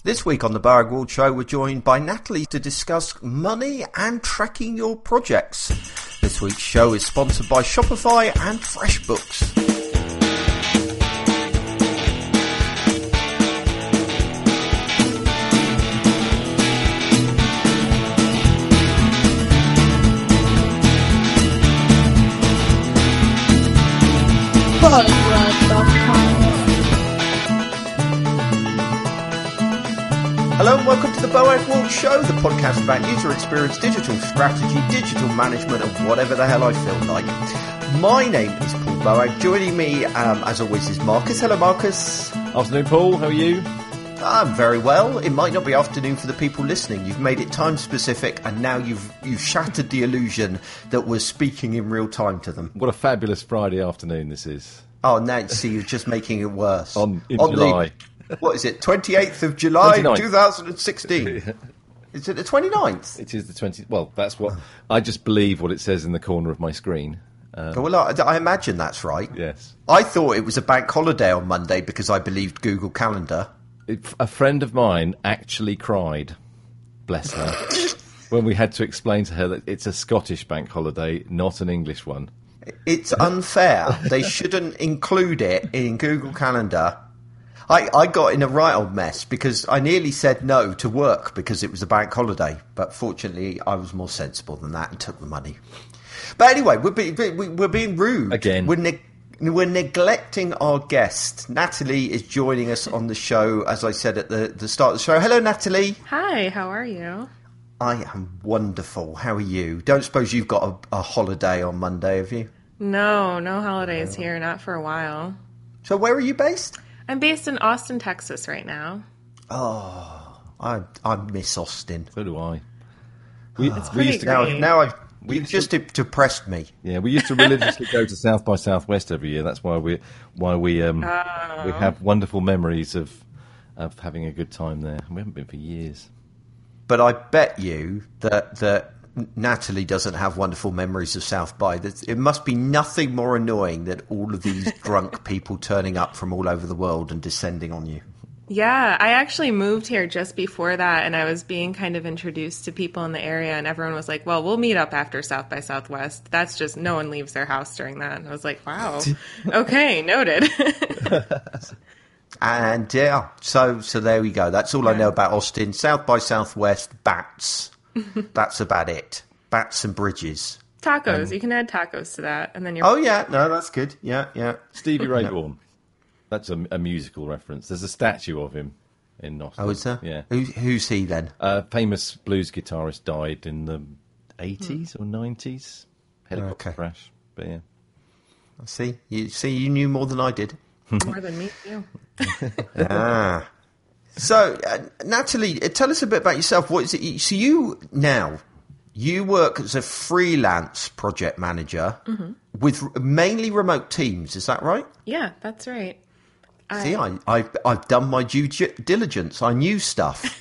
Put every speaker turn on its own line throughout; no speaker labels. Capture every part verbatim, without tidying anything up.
This week on the Boag World Show, we're joined by Natalie to discuss money and tracking your projects. This week's show is sponsored by Shopify and FreshBooks. Hello and welcome to the Boag World Show, the podcast about user experience, digital strategy, digital management, and whatever the hell I feel like. My name is Paul Boag. Joining me, um, as always, is Marcus. Hello, Marcus.
Afternoon, Paul. How are you?
I'm very well. It might not be afternoon for the people listening. You've made it time specific, and now you've you've shattered the illusion that we're speaking in real time to them.
What a fabulous Friday afternoon this is.
Oh, now see, you're just making it worse.
On in
On
July.
The, what is it? twenty-eighth of July,
twenty-ninth.
twenty sixteen. Is it the twenty-ninth?
It is the twentieth. Well, that's what I just believe what it says in the corner of my screen. Um,
well, I, I imagine that's right.
Yes.
I thought it was a bank holiday on Monday because I believed Google Calendar.
It, a friend of mine actually cried, bless her, when we had to explain to her that it's a Scottish bank holiday, not an English one.
It's unfair. They shouldn't include it in Google Calendar. I, I got in a right old mess because I nearly said no to work because it was a bank holiday. But fortunately, I was more sensible than that and took the money. But anyway, we're, be, we're being rude.
Again.
We're, ne- we're neglecting our guest. Natalie is joining us on the show, as I said at the, the start of the show. Hello, Natalie.
Hi, how are you?
I am wonderful. How are you? Don't suppose you've got a, a holiday on Monday, have you?
No, no holidays here, not for a while.
So where are you based?
I'm based in Austin, Texas right now.
Oh, I I miss Austin.
So do I. We,
It's
we
pretty
used to,
Now,
great.
now I've
We
you
used
just depressed me.
yeah, we used to religiously go to South by Southwest every year. That's why we why we um
Oh.
we have wonderful memories of of having a good time there. We haven't been for years.
But I bet you that that Natalie doesn't have wonderful memories of South by. That it must be nothing more annoying than all of these drunk people turning up from all over the world and descending on you.
Yeah, I actually moved here just before that, and I was being kind of introduced to people in the area, and everyone was like, well, we'll meet up after South by Southwest. That's just, no one leaves their house during that. And I was like, wow, okay, noted.
And yeah, so so there we go. That's all I know about Austin. South by Southwest, bats. That's about it. Bats and bridges.
Tacos,
Um,
you can add tacos to that, and then you're...
Oh yeah, no, that's good. Yeah, yeah.
Stevie Ray Vaughan. That's a, a musical reference. There's a statue of him in Austin.
Oh, is there?
Yeah.
Who, who's he then?
A famous blues guitarist died in the eighties or nineties. Helicopter
Okay.
crash. But yeah.
See, you see, you knew more than I did.
More than me, too.
Ah. So, uh, Natalie, uh, tell us a bit about yourself. What is it? you- So you now you work as a freelance project manager with r- mainly remote teams. Is that right?
Yeah, that's right. I-
See, I, I've I've done my due gi- diligence. I knew stuff.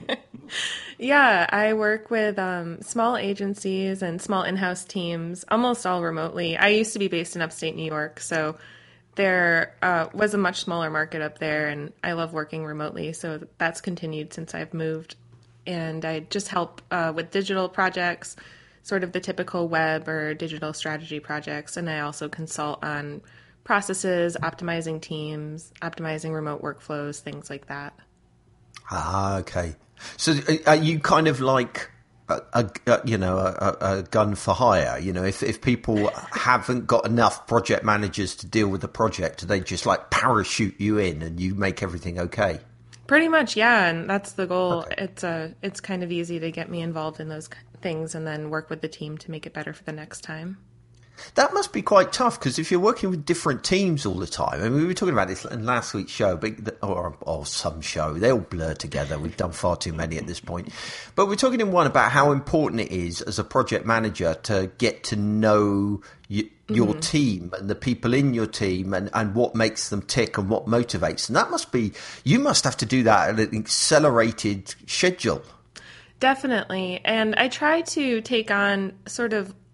Yeah, I work with um, small agencies and small in-house teams, almost all remotely. I used to be based in upstate New York, so there uh, was a much smaller market up there, and I love working remotely, so that's continued since I've moved. And I just help uh, with digital projects, sort of the typical web or digital strategy projects, and I also consult on processes, optimizing teams, optimizing remote workflows, things like that.
Ah, okay. So uh, are you kind of like a, a, a you know a, a gun for hire? You know, if if people haven't got enough project managers to deal with the project, they just like parachute you in and you make everything okay.
Pretty much, yeah, and that's the goal.
Okay.
It's uh, it's kind of easy to get me involved in those k- things and then work with the team to make it better for the next time.
That must be quite tough because if you're working with different teams all the time, I mean, we were talking about this in last week's show, but, or, or some show, they all blur together. We've done far too many at this point. But we're talking in one about how important it is as a project manager to get to know y- your mm-hmm. team and the people in your team and, and what makes them tick and what motivates. And that must be, you must have to do that at an accelerated schedule.
Definitely. And I try to take on sort of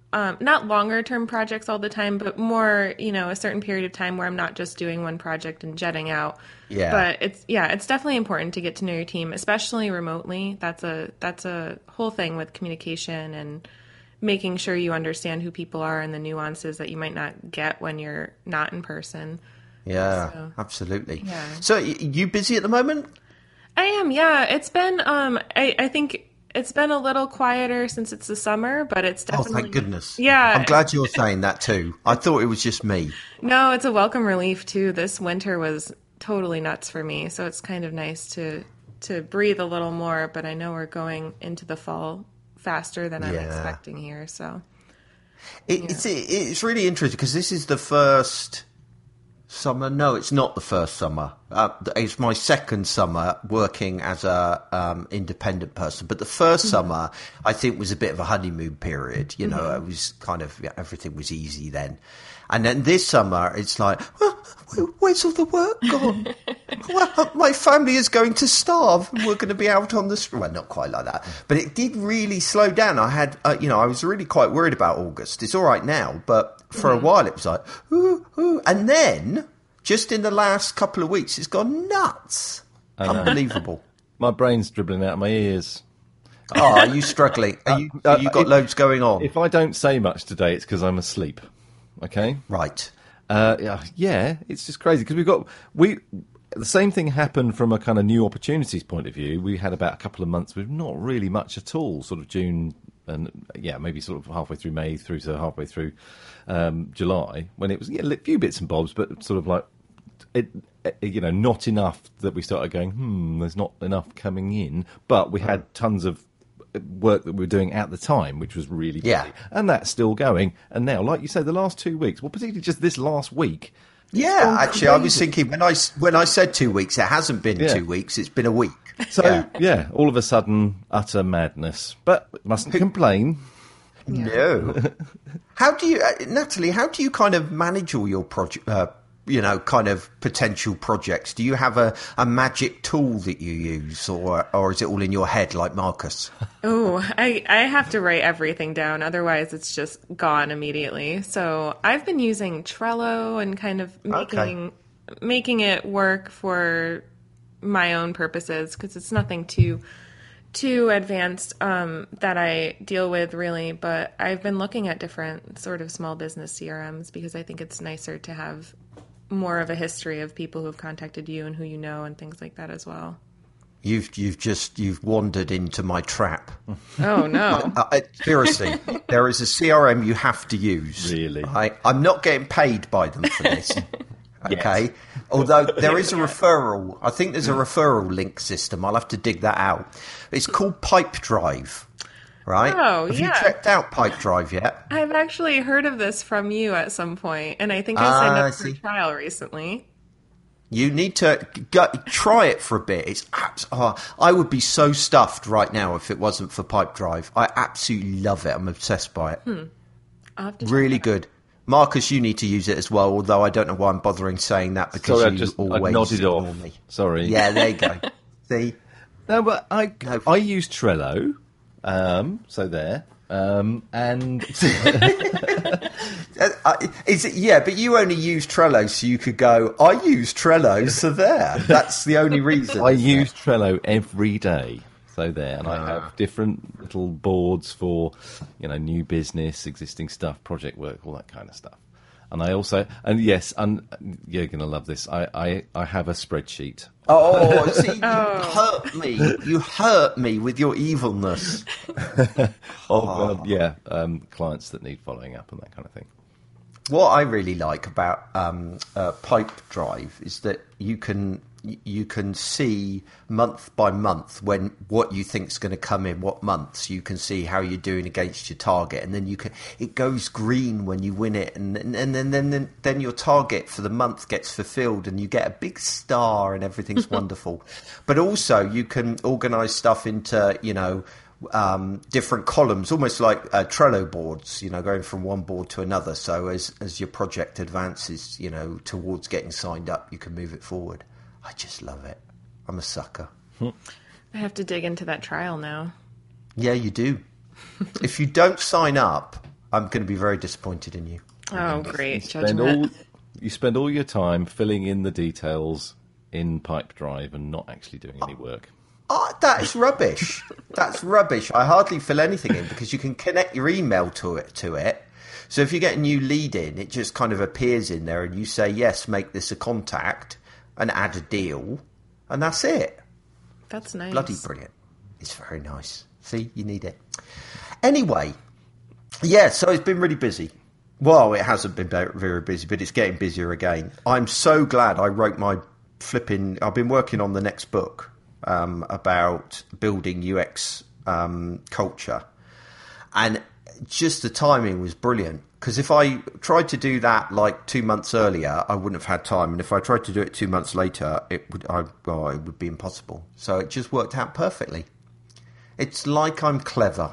um, not longer term projects all the time, but more, you know, a certain period of time where I'm not just doing one project and jetting out.
Yeah.
But it's yeah, it's definitely important to get to know your team, especially remotely. That's a that's a whole thing with communication and making sure you understand who people are and the nuances that you might not get when you're not in person.
Yeah,
So,
absolutely.
yeah.
So, y- you busy at the moment?
I am, yeah. It's been, um, I, I think it's been a little quieter since it's the summer, but it's
Oh,
definitely.
thank goodness.
Yeah.
I'm glad you're saying that too. I thought it was just me.
No, it's a welcome relief too. This winter was totally nuts for me, so it's kind of nice to to breathe a little more. But I know we're going into the fall faster than I'm
Yeah.
expecting here. So
It, it's it, it's really interesting because this is the first summer. No, it's not the first summer. Uh, it's my second summer working as a um, independent person. But the first
Mm-hmm.
summer, I think, was a bit of a honeymoon period. You know, it was kind of yeah, everything was easy then. And then this summer, it's like, well, where's all the work gone? Well, my family is going to starve, and we're going to be out on the street. Well, not quite like that, but it did really slow down. I had, uh, you know, I was really quite worried about August. It's all right now, but for mm-hmm. a while it was like, ooh, ooh. And then just in the last couple of weeks, it's gone nuts. Unbelievable.
My brain's dribbling out of my ears.
Oh, are you struggling? Are you,
Uh, uh,
you got
if,
loads going on?
If I don't say much today, it's because I'm asleep. Okay?
Right.
Uh, yeah, yeah, it's just crazy because we've got we the same thing happened from a kind of new opportunities point of view. We had about a couple of months with not really much at all, sort of June and yeah, maybe sort of halfway through May through to halfway through um, July when it was yeah, a few bits and bobs, but sort of like it, you know, not enough that we started going, hmm, there's not enough coming in, but we had tons of work that we were doing at the time, which was really busy.
Yeah.
And that's still going. And now, like you say, the last two weeks, well, particularly just this last week.
Yeah, actually, I was thinking when I, when I said two weeks, it hasn't been
Yeah.
two weeks, it's been a week.
So,
yeah.
yeah, all of a sudden, utter madness. But mustn't complain.
No. How do you, uh, Natalie, how do you kind of manage all your project, uh, you know, kind of potential projects? Do you have a, a magic tool that you use, or or is it all in your head like Marcus?
Oh, I, I have to write everything down. Otherwise, it's just gone immediately. So I've been using Trello and kind of making
Okay.
making it work for my own purposes because it's nothing too too advanced um, that I deal with really. But I've been looking at different sort of small business C R Ms because I think it's nicer to have more of a history of people who've contacted you and who you know and things like that as well.
You've you've just you've wandered into my trap.
Oh no!
uh, uh, seriously, there is a C R M you have to use.
Really?
I, I'm not getting paid by them for this. Okay, yes. Although there is a referral. I think there's a referral link system. I'll have to dig that out. It's called Pipedrive. Right?
Oh,
Have
yeah.
you checked out Pipedrive yet?
I've actually heard of this from you at some point, and I think I signed
Ah,
up for
see.
a trial recently.
You need to go, try it for a bit. It's abs- oh, I would be so stuffed right now if it wasn't for Pipedrive. I absolutely love it. I'm obsessed by it.
Hmm. I'll have to check
Really
it out.
good. Marcus, you need to use it as well, although I don't know why I'm bothering saying that because
Sorry, I
you
just I
always
nodded
ignore
off.
me.
Sorry.
Yeah, there you go. See?
No, but I
No.
I use Trello. Um, so there. Um, and
Uh, uh, is it, yeah, but you only use Trello, so you could go, I use Trello, so there. That's the only reason.
I
isn't
use
it?
Trello every day. So there, and I have different little boards for, you know, new business, existing stuff, project work, all that kind of stuff. And I also, and yes, and you're going to love this. I, I, I have a spreadsheet.
Oh, see, you hurt me. You hurt me with your evilness.
Of um, yeah, um, clients that need following up and that kind of thing.
What I really like about um, uh, Pipedrive is that you can you can see month by month when what you think is going to come in, what months. You can see how you're doing against your target, and then you can. It goes green when you win it, and and, and then, then then then your target for the month gets fulfilled, and you get a big star, and everything's wonderful. But also, you can organise stuff into you know. Um, different columns, almost like uh, Trello boards, you know, going from one board to another. So as as your project advances, you know, towards getting signed up, you can move it forward. I just love it. I'm a sucker.
I have to dig into that trial now.
Yeah, you do. If you don't sign up, I'm going to be very disappointed in you.
Oh, great.
You spend
Judgment.
all you spend all your time filling in the details in Pipedrive and not actually doing any work.
Oh, that is rubbish. That's rubbish. I hardly fill anything in because you can connect your email to it. To it. So if you get a new lead in, it just kind of appears in there and you say, yes, make this a contact and add a deal. And that's it.
That's nice.
Bloody brilliant. It's very nice. See, you need it. Anyway, yeah, so it's been really busy. Well, it hasn't been very, very busy, but it's getting busier again. I'm so glad I wrote my flipping... I've been working on the next book um, about building U X um, culture. And just the timing was brilliant. Because if I tried to do that like two months earlier, I wouldn't have had time. And if I tried to do it two months later, it would I, well, it would be impossible. So it just worked out perfectly. It's like I'm clever,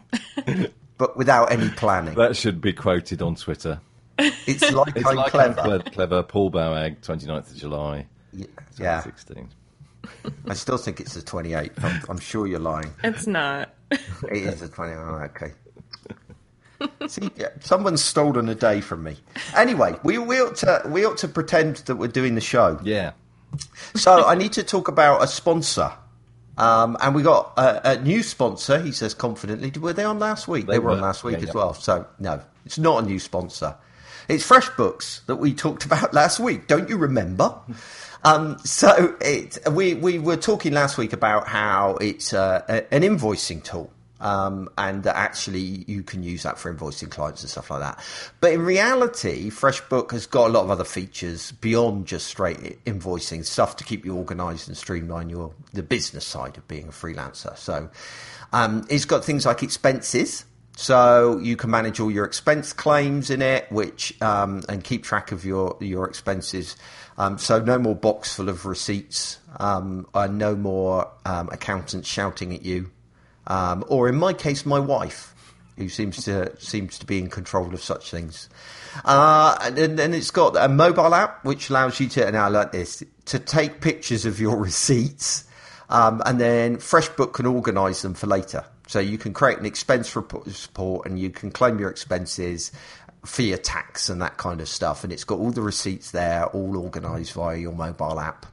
but without any planning.
That should be quoted on Twitter.
It's like
It's
I'm
like
clever.
I'm cle- clever. Paul Bowag, twenty-ninth of July,
Yeah,
twenty sixteen.
I still think it's the twenty-eighth. I'm, I'm sure you're lying.
It's not.
It is the twenty-eighth. Oh, okay. See, yeah, someone's stolen a day from me. Anyway, we, we ought to we ought to pretend that we're doing the show.
Yeah.
So I need to talk about a sponsor. Um, and we got a, a new sponsor, he says confidently. Were they on last week? They,
They
were on
were.
last week
Yeah,
as
yeah.
well. So, no, it's not a new sponsor. It's FreshBooks that we talked about last week. Don't you remember? Um, so it, we, we were talking last week about how it's uh, a, an invoicing tool. Um, and that actually you can use that for invoicing clients and stuff like that. But in reality, FreshBook has got a lot of other features beyond just straight invoicing, stuff to keep you organised and streamline your the business side of being a freelancer. So um, it's got things like expenses. So you can manage all your expense claims in it, which um, and keep track of your your expenses. Um, so no more box full of receipts, um, and no more um, accountants shouting at you. Um, or in my case, my wife, who seems to seems to be in control of such things. Uh, and then it's got a mobile app which allows you to, now like this, to take pictures of your receipts, um, and then FreshBook can organise them for later. So you can create an expense report and you can claim your expenses for your tax and that kind of stuff. And it's got all the receipts there, all organised via your mobile app.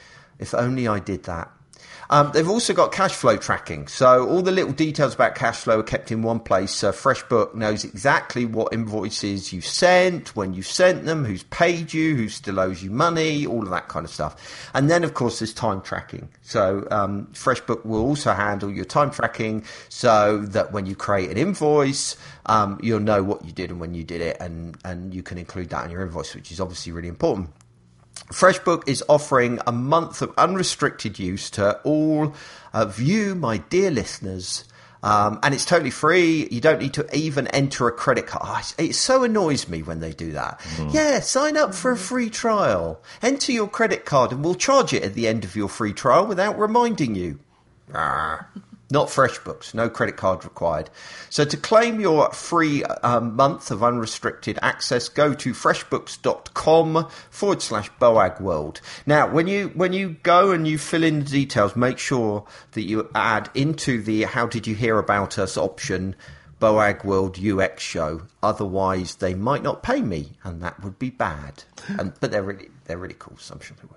If only I did that. Um, they've also got cash flow tracking. So all the little details about cash flow are kept in one place. So FreshBook knows exactly what invoices you sent, when you sent them, who's paid you, who still owes you money, all of that kind of stuff. And then, of course, there's time tracking. So um, FreshBook will also handle your time tracking so that when you create an invoice, um, you'll know what you did and when you did it, and, and you can include that in your invoice, which is obviously really important. FreshBook is offering a month of unrestricted use to all of you, my dear listeners, um, and it's totally free. You don't need to even enter a credit card. Oh, it so annoys me when they do that. Mm. Yeah, sign up for a free trial. Enter your credit card and we'll charge it at the end of your free trial without reminding you. Arrgh. Not FreshBooks, no credit card required. So to claim your free um, month of unrestricted access, go to freshbooks.com forward slash Boag World. Now, when you when you go and you fill in the details, make sure that you add into the How Did You Hear About Us option Boag World U X show. Otherwise, they might not pay me, and that would be bad. And, but they're really they're really cool, so I'm sure they would.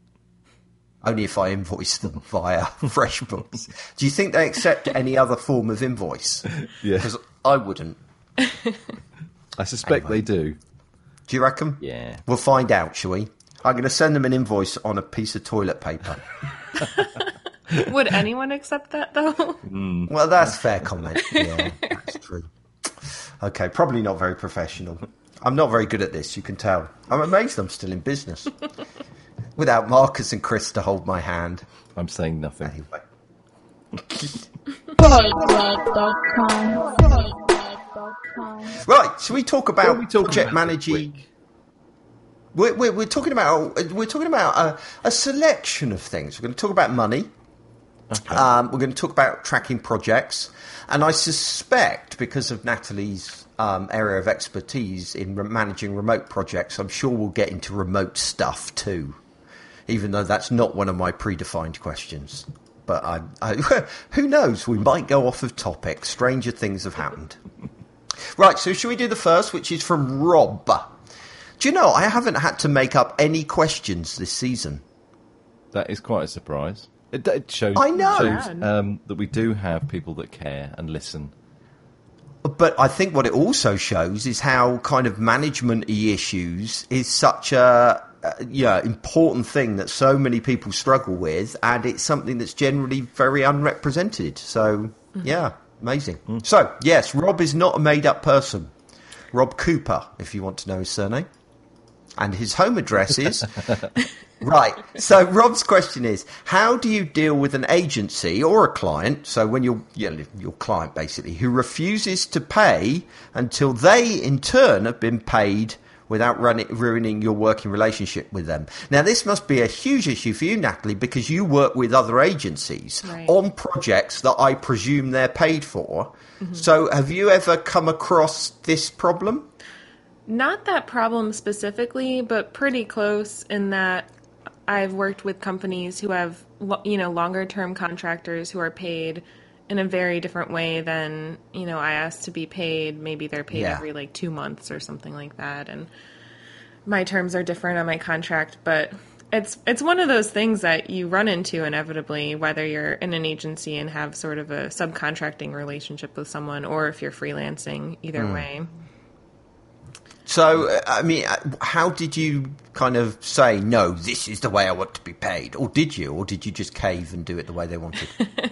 Only if I invoice them via FreshBooks. Do you think they accept any other form of invoice?
Yeah.
Because I wouldn't.
I suspect
Anyway.
they do.
Do you reckon?
Yeah.
We'll find out, shall we? I'm going to send them an invoice on a piece of toilet paper.
Would anyone accept that, though?
Mm.
Well, that's fair comment. Yeah, that's true. Okay, probably not very professional. I'm not very good at this, you can tell. I'm amazed I'm still in business. Without Marcus and Chris to hold my hand.
I'm saying nothing.
Anyway. Right, so we talk about
What are we talking
project
about this
managing.
week?
We're, we're, we're talking about we're talking about a, a selection of things. We're going to talk about money.
Okay.
Um, we're going to talk about tracking projects, and I suspect because of Natalie's um, area of expertise in re- managing remote projects, I'm sure we'll get into remote stuff too. Even though that's not one of my predefined questions. But I, I, who knows? We might go off of topic. Stranger things have happened. Right, so should we do the first, which is from Rob? Do you know, I haven't had to make up any questions this season.
That is quite a surprise. It, it shows,
I know.
shows um, that we do have people that care and listen.
But I think what it also shows is how kind of management-y issues is such a uh, yeah important thing that so many people struggle with, and it's something that's generally very unrepresented. So, mm-hmm. yeah, amazing. Mm. So, yes, Rob is not a made-up person. Rob Cooper, if you want to know his surname. And his home address is... Right. So Rob's question is, how do you deal with an agency or a client, so when you're, you know, your client basically, who refuses to pay until they in turn have been paid without running, ruining your working relationship with them? Now, this must be a huge issue for you, Natalie, because you work with other agencies right. on projects that I presume they're paid for. Mm-hmm. So have you ever come across this problem?
Not that problem specifically, but pretty close in that I've worked with companies who have, you know, longer term contractors who are paid in a very different way than, you know, I asked to be paid. Maybe they're paid yeah. every like two months or something like that. And my terms are different on my contract, but it's, it's one of those things that you run into inevitably, whether you're in an agency and have sort of a subcontracting relationship with someone, or if you're freelancing, either mm. way.
So, I mean, how did you kind of say, no, this is the way I want to be paid? Or did you? Or did you just cave and do it the way they wanted?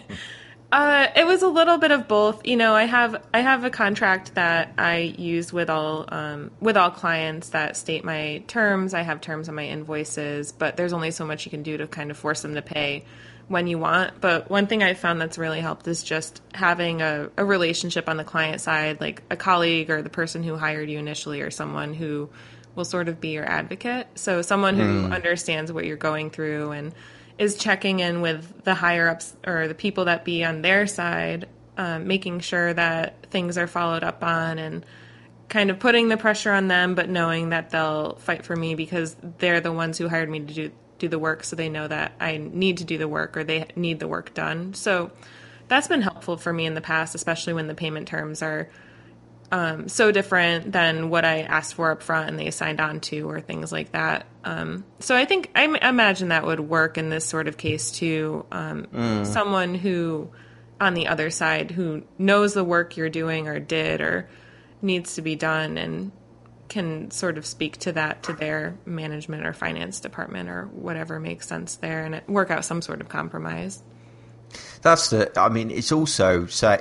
uh, it was a little bit of both. You know, I have I have a contract that I use with all um, with all clients that state my terms. I have terms on my invoices, but there's only so much you can do to kind of force them to pay when you want. But one thing I found that's really helped is just having a, a relationship on the client side, like a colleague or the person who hired you initially, or someone who will sort of be your advocate. So someone who mm. understands what you're going through and is checking in with the higher ups or the people that be on their side, um, making sure that things are followed up on and kind of putting the pressure on them, but knowing that they'll fight for me because they're the ones who hired me to do do the work, so they know that I need to do the work or they need the work done. So that's been helpful for me in the past, especially when the payment terms are um, so different than what I asked for up front and they signed on to, or things like that. Um, so I think, I imagine that would work in this sort of case too. Um, mm. Someone who, on the other side, who knows the work you're doing or did or needs to be done and can sort of speak to that to their management or finance department or whatever makes sense there, and it, work out some sort of compromise.
That's the, I mean, it's also, say,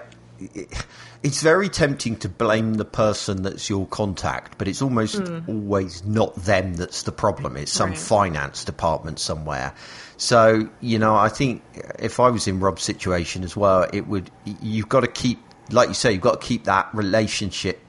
it's very tempting to blame the person that's your contact, but it's almost mm. always not them that's the problem. It's some right. finance department somewhere. So, you know, I think if I was in Rob's situation as well, it would, you've got to keep, like you say, you've got to keep that relationship,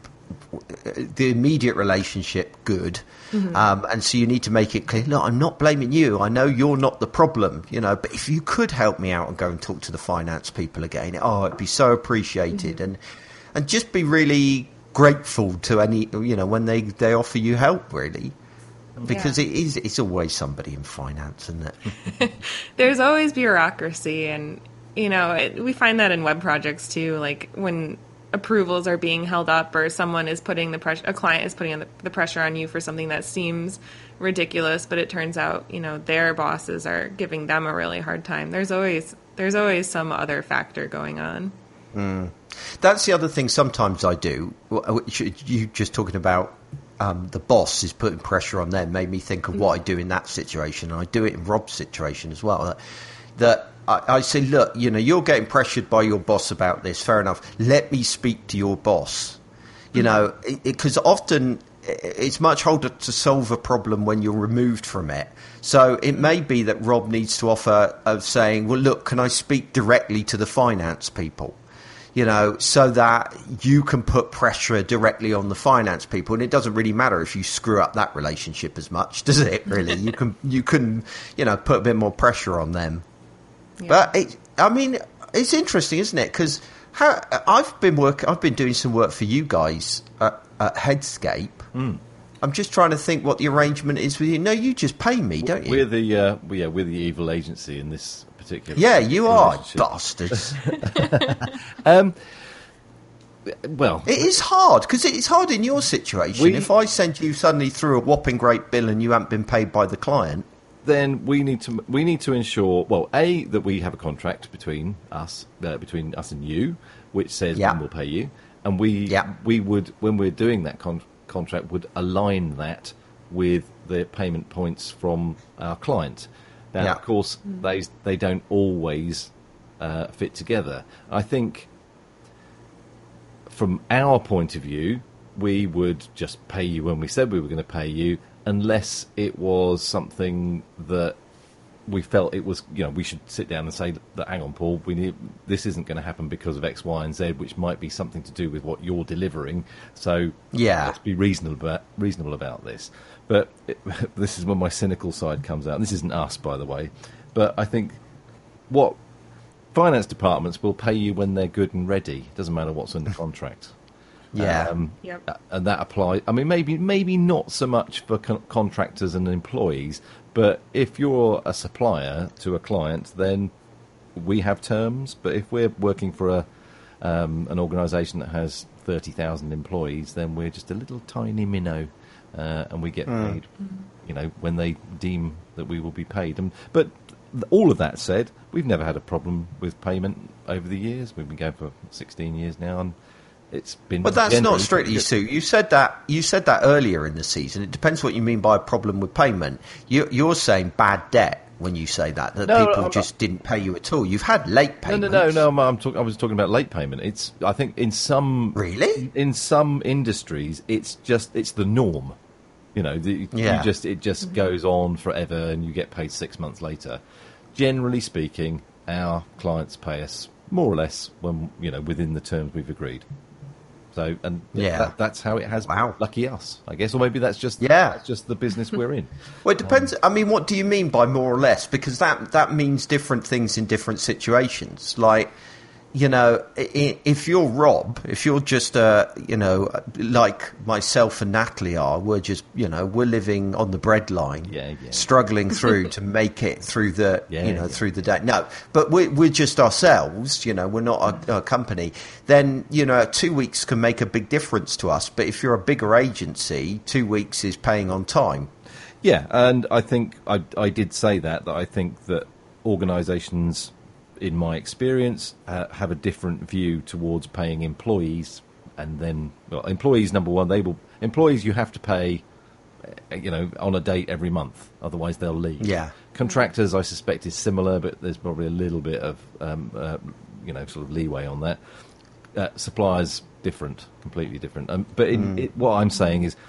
the immediate relationship, good. Mm-hmm. Um, and so you need to make it clear, look, I'm not blaming you. I know you're not the problem, you know, but if you could help me out and go and talk to the finance people again, oh, it'd be so appreciated. Mm-hmm. And and just be really grateful to any, you know, when they, they offer you help, really. Because yeah. it is, it's always somebody in finance, isn't it?
There's always bureaucracy, and, you know, it, we find that in web projects too, like when approvals are being held up or someone is putting the pressure, a client is putting the, the pressure on you for something that seems ridiculous, but it turns out, you know, their bosses are giving them a really hard time. There's always, there's always some other factor going on.
Mm. That's the other thing sometimes I do, which you just talking about, um, the boss is putting pressure on them, made me think of mm. what I do in that situation. And I do it in Rob's situation as well. That, that I, I say, look, you know, you're getting pressured by your boss about this. Fair enough. Let me speak to your boss. You mm. know, because often it's much harder to solve a problem when you're removed from it. So it may be that Rob needs to offer of saying, well, look, can I speak directly to the finance people? You know, so that you can put pressure directly on the finance people, and it doesn't really matter if you screw up that relationship as much, does it? Really, you can you can you know put a bit more pressure on them. Yeah. But it, I mean, it's interesting, isn't it? Because how I've been working, I've been doing some work for you guys at, at Headscape. Mm. I'm just trying to think what the arrangement is with you. No, you just pay me, don't you?
We're the uh, yeah, we're the evil agency in this.
Yeah, you are bastards.
um, well,
It is hard, because it's hard in your situation.
We-
if I send you suddenly through a whopping great bill and you haven't been paid by the client,
then we need to we need to ensure, well, A, that we have a contract between us, uh, between us and you, which says
Yeah.
when we'll pay you, and we
Yeah.
we would, when we're doing that con- contract, would align that with the payment points from our client. Now,
Yeah.
of course, they they don't always uh, fit together. I think, from our point of view, we would just pay you when we said we were going to pay you, unless it was something that we felt it was, you know, we should sit down and say that, hang on, Paul, we need, this isn't going to happen because of X, Y, and Z, which might be something to do with what you're delivering. So
Yeah.
let's be reasonable about, reasonable about this. But it, this is when my cynical side comes out. And this isn't us, by the way. But I think what finance departments will pay you when they're good and ready. It doesn't matter what's in the contract.
yeah.
Um,
Yep.
and that applies. I mean, maybe maybe not so much for con- contractors and employees, but if you're a supplier to a client, then we have terms. But if we're working for a um, an organisation that has thirty thousand employees, then we're just a little tiny minnow, uh, and we get paid, you know, when they deem that we will be paid. And but all of that said, we've never had a problem with payment over the years. We've been going for sixteen years now, and it's been.
But that's
generally
not strictly
pretty
Sue. You said that you said that earlier in the season. It depends what you mean by a problem with payment. You, you're saying bad debt when you say that that
No,
people
I'm
just
not.
didn't pay you at all. You've had late
No,
payments.
no, no, no. I'm, I'm talk, I was talking about late payment. It's. I think in some
Really?
in some industries, it's just it's the norm. You know, the,
Yeah.
you just it just goes on forever, and you get paid six months later. Generally speaking, our clients pay us more or less when you know within the terms we've agreed. So, and
Yeah.
that, that's how it has.
Wow.
Lucky us, I guess, or maybe that's just
Yeah.
that's just the business we're in.
Well, it depends. I mean, what do you mean by more or less? Because that that means different things in different situations. Like, you know, i- if you're Rob, if you're just, uh, you know, like myself and Natalie are, we're just, you know, we're living on the breadline,
Yeah, yeah.
struggling through to make it through the,
Yeah,
you know,
yeah.
through the day. No, but we're, we're just ourselves, you know, we're not a, a company. Then, you know, two weeks can make a big difference to us. But if you're a bigger agency, two weeks is paying on time.
Yeah, and I think I, I did say that, that I think that organisations, in my experience, uh, have a different view towards paying employees. And then, well, employees, number one, they will, employees you have to pay, uh, you know, on a date every month, otherwise they'll leave.
Yeah.
Contractors, I suspect, is similar, but there's probably a little bit of, um, uh, you know, sort of leeway on that. Uh, suppliers, different, completely different. Um, but in, it, what I'm saying is,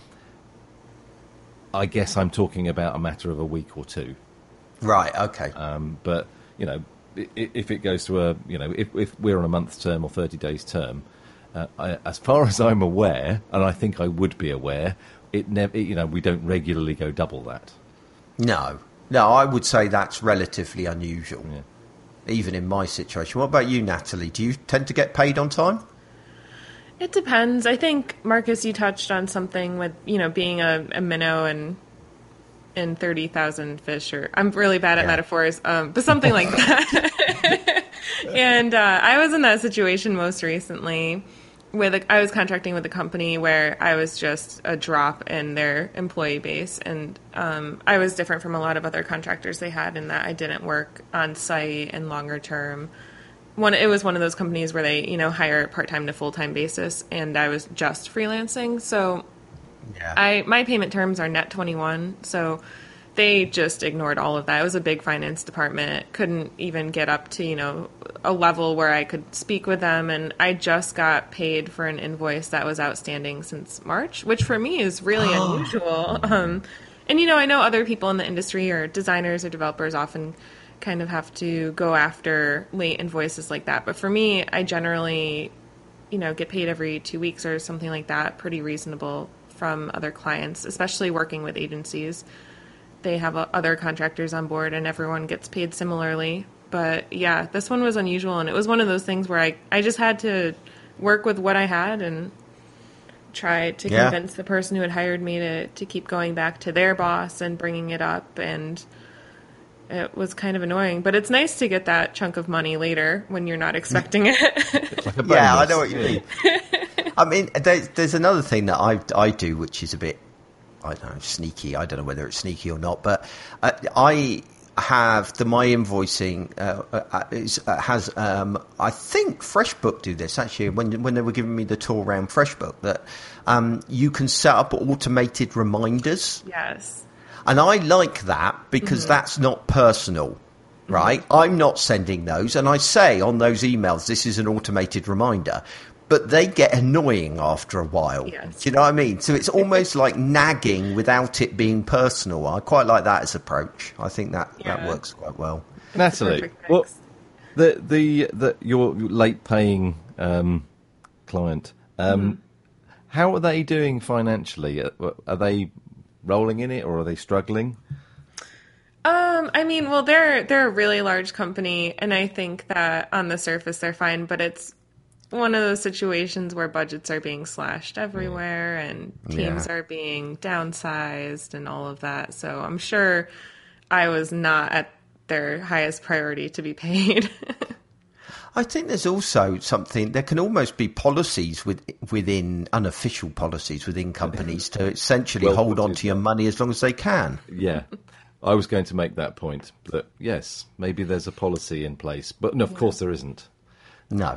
I guess I'm talking about a matter of a week or two.
Right, okay.
Um, but you know, i- i- if it goes to a, you know, if, if we're on a month's term or thirty days term, uh, I, as far as I'm aware, and I think I would be aware, it never, you know, we don't regularly go double that.
No. No, I would say that's relatively unusual,
Yeah.
even in my situation. What about you, Natalie? Do you tend to get paid on time?
It depends. I think, Marcus, you touched on something with, you know, being a, a minnow and and thirty thousand fish, or I'm really bad at
Yeah.
metaphors, um, but something like that. And uh, I was in that situation most recently with a, I was contracting with a company where I was just a drop in their employee base, and um, I was different from a lot of other contractors they had in that I didn't work on site and longer term. One, it was one of those companies where they, you know, hire part-time to full-time basis, and I was just freelancing. So
Yeah.
I my payment terms are net twenty-one, so they just ignored all of that. It was a big finance department, couldn't even get up to, you know, a level where I could speak with them, and I just got paid for an invoice that was outstanding since March, which for me is really unusual. Um, and, you know, I know other people in the industry or designers or developers often kind of have to go after late invoices like that. But for me, I generally, you know, get paid every two weeks or something like that, pretty reasonable from other clients, especially working with agencies. They have uh, other contractors on board and everyone gets paid similarly. But yeah, this one was unusual, and it was one of those things where I, I just had to work with what I had and try to
Yeah.
convince the person who had hired me to, to keep going back to their boss and bringing it up. And it was kind of annoying, but it's nice to get that chunk of money later when you're not expecting it.
It's like a
Yeah, I
bonus.
know what you mean. I mean, there's, there's another thing that I I do, which is a bit, I don't know, sneaky. I don't know whether it's sneaky or not, but uh, I have the my invoicing uh, uh, is, uh, has um, I think FreshBook do this actually when when they were giving me the tour around FreshBook that um, you can set up automated reminders.
Yes.
And I like that because mm-hmm. that's not personal. Right? Mm-hmm. I'm not sending those. And I say on those emails, this is an automated reminder. But they get annoying after a while.
Yes.
Do you know what I mean? So it's almost like nagging without it being personal. I quite like that as approach. I think that,
yeah.
that works quite well.
Natalie, well, the, the, the, your late paying um, client, um, mm-hmm. how are they doing financially? Are they rolling in it or are they struggling?
Um, I mean, well, they're they're a really large company, and I think that on the surface they're fine, but it's one of those situations where budgets are being slashed everywhere, and teams yeah. are being downsized, and all of that. So I'm sure I was not at their highest priority to be paid.
I think there's also something, there can almost be policies with, within, unofficial policies within companies to essentially well, hold on to your money as long as they can.
Yeah. I was going to make that point, that yes, maybe there's a policy in place, but no, of course there isn't.
No.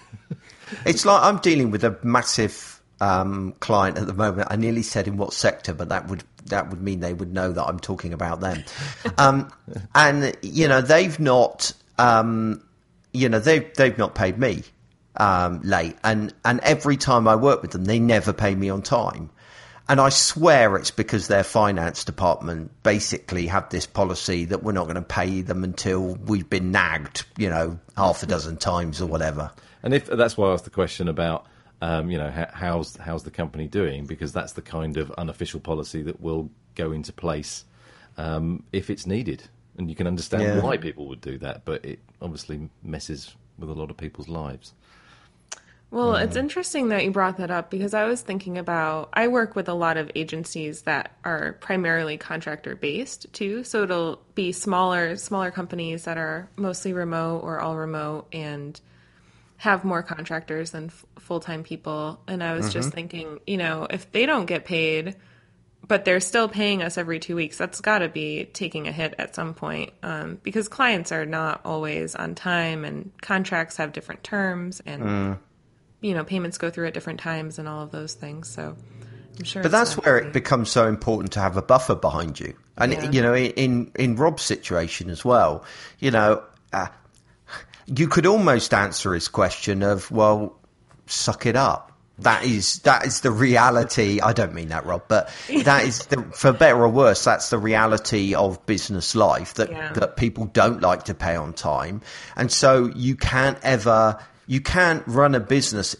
It's like I'm dealing with a massive um, client at the moment. I nearly said in what sector, but that would that would mean they would know that I'm talking about them. Um, and, you know, they've not, um, you know, they've, they've not paid me um, late. And, and every time I work with them, they never pay me on time. And I swear it's because their finance department basically have this policy that we're not going to pay them until we've been nagged, you know, half a dozen times or whatever.
And if that's why I asked the question about, um, you know, how's how's the company doing? Because that's the kind of unofficial policy that will go into place um, if it's needed. And you can understand yeah. why people would do that, but it obviously messes with a lot of people's lives.
Well, it's interesting that you brought that up because I was thinking about, I work with a lot of agencies that are primarily contractor based too. So it'll be smaller, smaller companies that are mostly remote or all remote and have more contractors than f- full-time people. And I was mm-hmm. just thinking, you know, if they don't get paid, but they're still paying us every two weeks, that's got to be taking a hit at some point um, because clients are not always on time and contracts have different terms and mm. you know, payments go through at different times and all of those things. So I'm sure.
But that's where it becomes so important to have a buffer behind you. And, yeah. you know, in, in Rob's situation as well, you know, uh, you could almost answer his question of, well, suck it up. That is that is the reality. I don't mean that, Rob, but that is, the, for better or worse, that's the reality of business life, that, yeah. that people don't like to pay on time. And so you can't ever... You can't run a business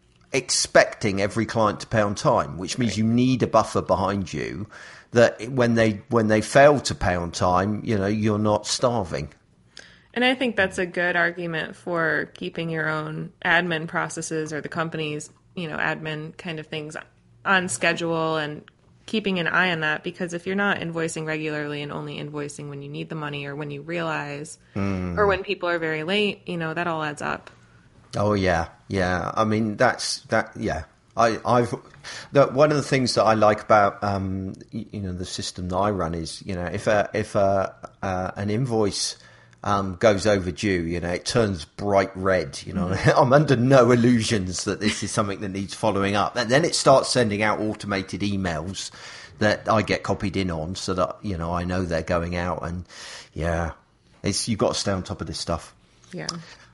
expecting every client to pay on time, which means right. you need a buffer behind you that when they when they fail to pay on time, you know, you're not starving.
And I think that's a good argument for keeping your own admin processes or the company's, you know, admin kind of things on schedule and keeping an eye on that, because if you're not invoicing regularly and only invoicing when you need the money or when you realize mm. or when people are very late, you know, that all adds up.
Oh yeah, yeah. I mean, that's that. Yeah, I, I've. The, one of the things that I like about um, you, you know, the system that I run is, you know, if a if a uh, an invoice um, goes overdue, you know, it turns bright red. You know, mm-hmm. I'm under no illusions that this is something that needs following up, and then it starts sending out automated emails that I get copied in on, so that, you know, I know they're going out. And yeah, it's you've got to stay on top of this stuff.
Yeah.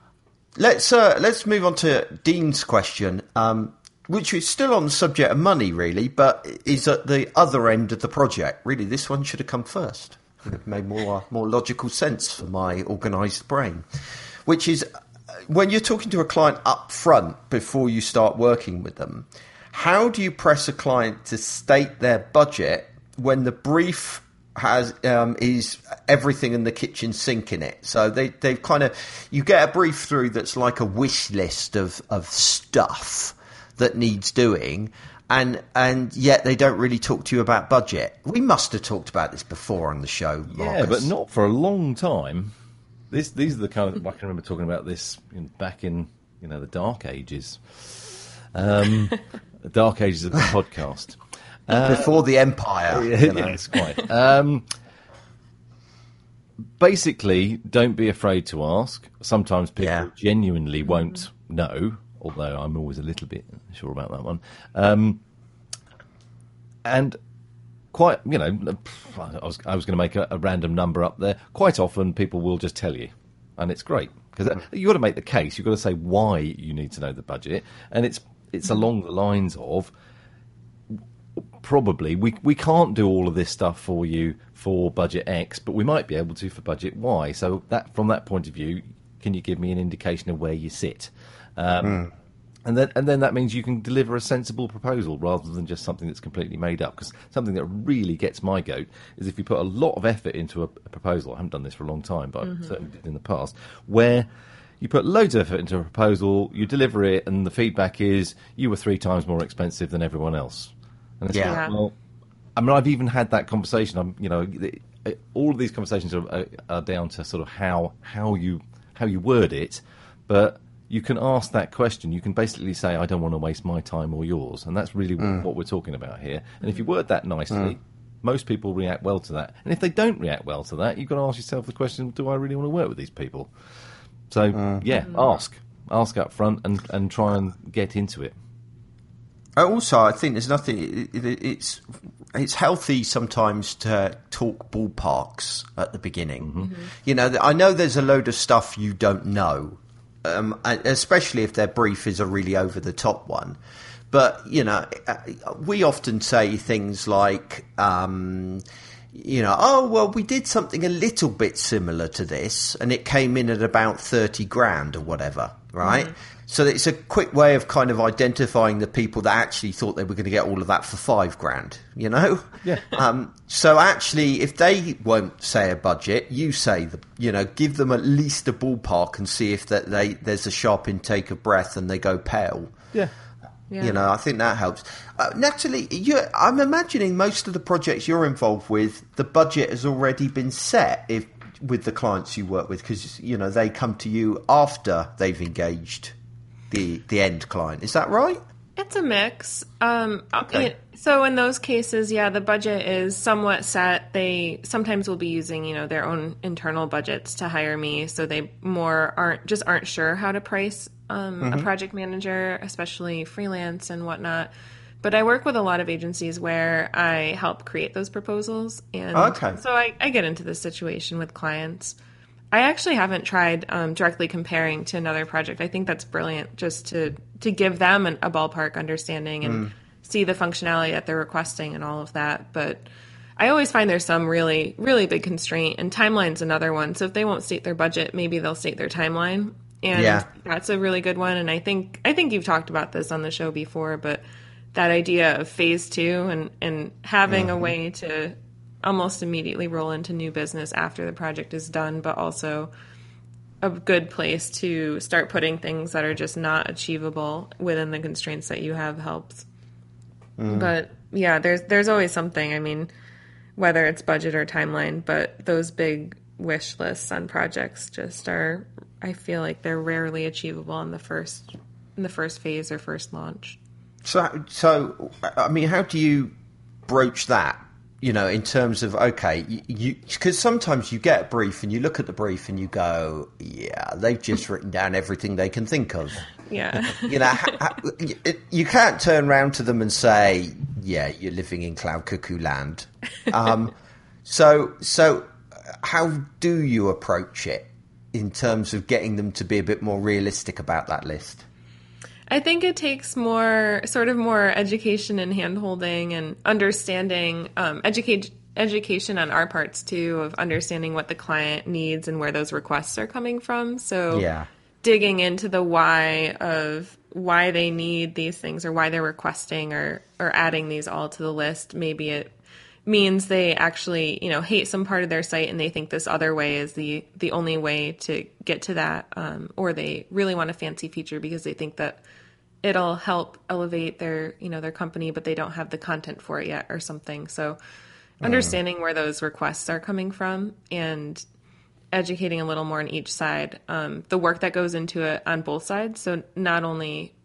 Let's uh, let's move on to Dean's question, um, which is still on the subject of money, really, but is at the other end of the project. Really, this one should have come first. It made more more logical sense for my organised brain, which is when you're talking to a client up front before you start working with them, how do you press a client to state their budget when the brief has um, is everything in the kitchen sink in it? So they they've kind of, you get a brief through that's like a wish list of of stuff that needs doing, and and yet they don't really talk to you about budget. We must have talked about this before on the show, Marcus.
Yeah, but not for a long time. This these are the kind of, I can remember talking about this in, back in, you know, the dark ages. Um, the dark ages of the podcast. Uh,
Before the empire. You know.
Yes, quite. Um, basically, don't be afraid to ask. Sometimes people
Yeah.
genuinely won't know, although I'm always a little bit sure about that one. Um, and quite, you know, I was I was going to make a, a random number up there. Quite often, people will just tell you, and it's great because you've got to make the case. You've got to say why you need to know the budget, and it's it's along the lines of probably we we can't do all of this stuff for you for budget X, but we might be able to for budget Y. So that from that point of view, can you give me an indication of where you sit? Um, mm. And then and then that means you can deliver a sensible proposal rather than just something that's completely made up. Because something that really gets my goat is if you put a lot of effort into a, a proposal. I haven't done this for a long time, but mm-hmm. I certainly did in the past, where you put loads of effort into a proposal, you deliver it, and the feedback is you were three times more expensive than everyone else. And it's
yeah.
like, well, I mean, I've even had that conversation. I'm, you know, all of these conversations are, are down to sort of how how you how you word it, but you can ask that question. You can basically say, "I don't want to waste my time or yours," and that's really mm. what we're talking about here. And if you word that nicely, mm. most people react well to that. And if they don't react well to that, you've got to ask yourself the question: do I really want to work with these people? So, uh, yeah, ask. Ask up front and, and try and get into it.
Also, I think there's nothing... It, it, it's it's healthy sometimes to talk ballparks at the beginning. Mm-hmm. Mm-hmm. You know, I know there's a load of stuff you don't know, um, especially if their brief is a really over-the-top one. But, you know, we often say things like... Um, You know, oh, well, we did something a little bit similar to this and it came in at about thirty grand or whatever, right? Mm. So it's a quick way of kind of identifying the people that actually thought they were going to get all of that for five grand, you know?
Yeah.
Um, so actually, if they won't say a budget, you say, the, you know, give them at least a ballpark and see if that they there's a sharp intake of breath and they go pale.
Yeah.
Yeah.
You know, I think that helps. Uh, Natalie, you're, I'm imagining most of the projects you're involved with, the budget has already been set if with the clients you work with, because, you know, they come to you after they've engaged the the end client. Is that right?
It's a mix. Um,
okay.
It, so in those cases, yeah, the budget is somewhat set. They sometimes will be using, you know, their own internal budgets to hire me, so they more aren't just aren't sure how to price um, mm-hmm. a project manager, especially freelance and whatnot. But I work with a lot of agencies where I help create those proposals, and
okay.
so I, I get into this situation with clients. I actually haven't tried um, directly comparing to another project. I think that's brilliant, just to, to give them an, a ballpark understanding and mm. see the functionality that they're requesting and all of that. But I always find there's some really, really big constraint, and timeline's another one. So if they won't state their budget, maybe they'll state their timeline, and
yeah.
that's a really good one. And I think I think you've talked about this on the show before, but that idea of phase two and, and having mm-hmm. a way to almost immediately roll into new business after the project is done, but also a good place to start putting things that are just not achievable within the constraints that you have helps. Mm. But yeah, there's there's always something. I mean, whether it's budget or timeline, but those big wish lists on projects just are, I feel like they're rarely achievable in the first in the first phase or first launch.
So, so I mean, how do you broach that? You know, in terms of, okay, you because sometimes you get a brief and you look at the brief and you go, yeah, they've just written down everything they can think of.
Yeah.
You know, you can't turn around to them and say, yeah, you're living in cloud cuckoo land. Um, so, so how do you approach it in terms of getting them to be a bit more realistic about that list?
I think it takes more, sort of more education and hand-holding and understanding, um, educate, education on our parts, too, of understanding what the client needs and where those requests are coming from. So
yeah.
digging into the why of why they need these things or why they're requesting or, or adding these all to the list. Maybe it means they actually, you know, hate some part of their site and they think this other way is the, the only way to get to that. Um, or they really want a fancy feature because they think that it'll help elevate their, you know, their company, but they don't have the content for it yet or something. So understanding mm. where those requests are coming from and educating a little more on each side, um, the work that goes into it on both sides. So not only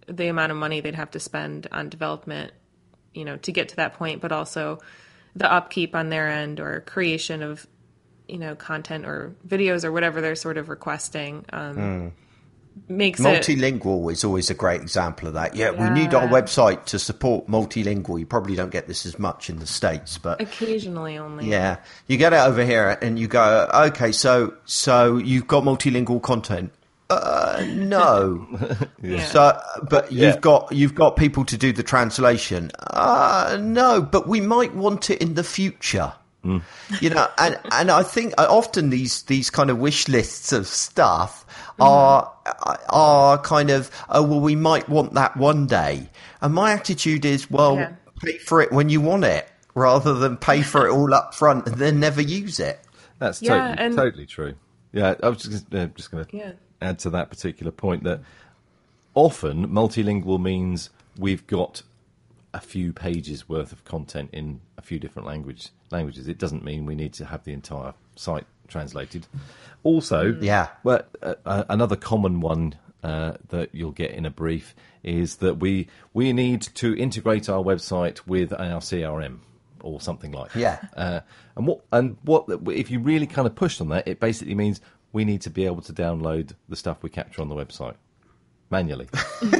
the amount of money they'd have to spend on development, you know, to get to that point, but also the upkeep on their end or creation of, you know, content or videos or whatever they're sort of requesting. Um, mm. Makes
multilingual
it,
is always a great example of that. Yeah, yeah, we need our website to support multilingual. You probably don't get this as much in the States, but
occasionally only.
Yeah, you get it over here, and you go, okay, so so you've got multilingual content. Uh, no.
yeah.
So, but
yeah.
you've got you've got people to do the translation. Uh, no, but we might want it in the future.
Mm.
You know, and, and I think often these, these kind of wish lists of stuff are mm. are kind of, oh, well, we might want that one day. And my attitude is, well,
yeah.
pay for it when you want it, rather than pay for it all up front and then never use it.
That's
yeah,
totally,
and-
totally true. Yeah, I was just, uh, just going to
yeah.
add to that particular point that often multilingual means we've got a few pages worth of content in a few different language languages. It doesn't mean we need to have the entire site translated. Also,
yeah,
well, uh, another common one uh, that you'll get in a brief is that we we need to integrate our website with our C R M or something like that.
Yeah.
Uh, and what and what if you really kind of push on that, it basically means we need to be able to download the stuff we capture on the website manually.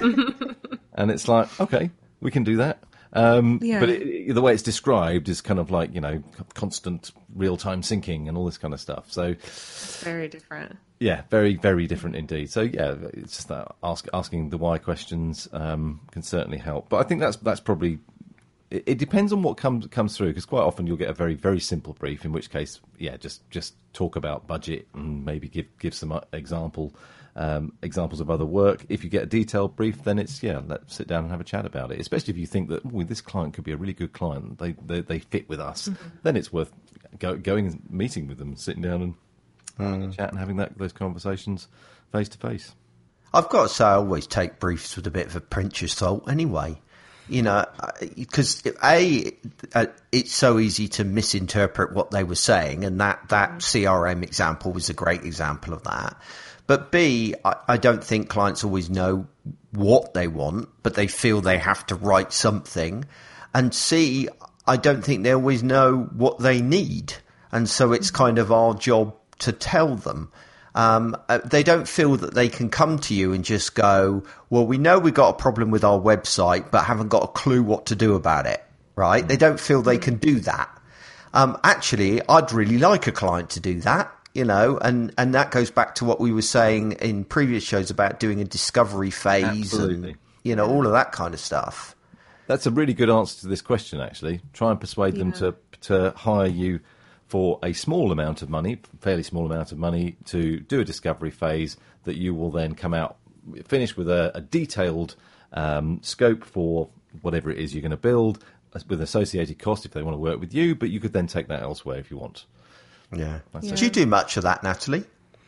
And it's like, okay, we can do that. Um,
yeah.
But it, the way it's described is kind of like, you know, constant real-time syncing and all this kind of stuff. So
it's very different.
Yeah, very, very different indeed. So yeah, it's just that ask, asking the why questions um, can certainly help. But I think that's that's probably it, it depends on what comes comes through, because quite often you'll get a very, very simple brief, in which case, yeah, just just talk about budget and maybe give give some example. Um, examples of other work. If you get a detailed brief, then it's, yeah, let's sit down and have a chat about it. Especially if you think that, oh, this client could be a really good client, they they, they fit with us, mm-hmm. then it's worth go, going and meeting with them, sitting down and mm. chat and having that those conversations face to face.
I've got to say, I always take briefs with a bit of a pinch of salt anyway. You know, because A, it's so easy to misinterpret what they were saying, and that, that C R M example was a great example of that. But B, I, I don't think clients always know what they want, but they feel they have to write something. And C, I don't think they always know what they need. And so it's kind of our job to tell them. Um, they don't feel that they can come to you and just go, well, we know we've got a problem with our website, but haven't got a clue what to do about it, right? They don't feel they can do that. Um, actually, I'd really like a client to do that. You know, and, and that goes back to what we were saying in previous shows about doing a discovery phase.
Absolutely.
And, you know, all of that kind of stuff.
That's a really good answer to this question, actually. Try and persuade
yeah.
them to to hire you for a small amount of money, fairly small amount of money, to do a discovery phase that you will then come out, finish with a, a detailed um, scope for whatever it is you're going to build, with associated cost if they want to work with you, but you could then take that elsewhere if you want.
Yeah.
yeah.
Do you do much of that, Natalie?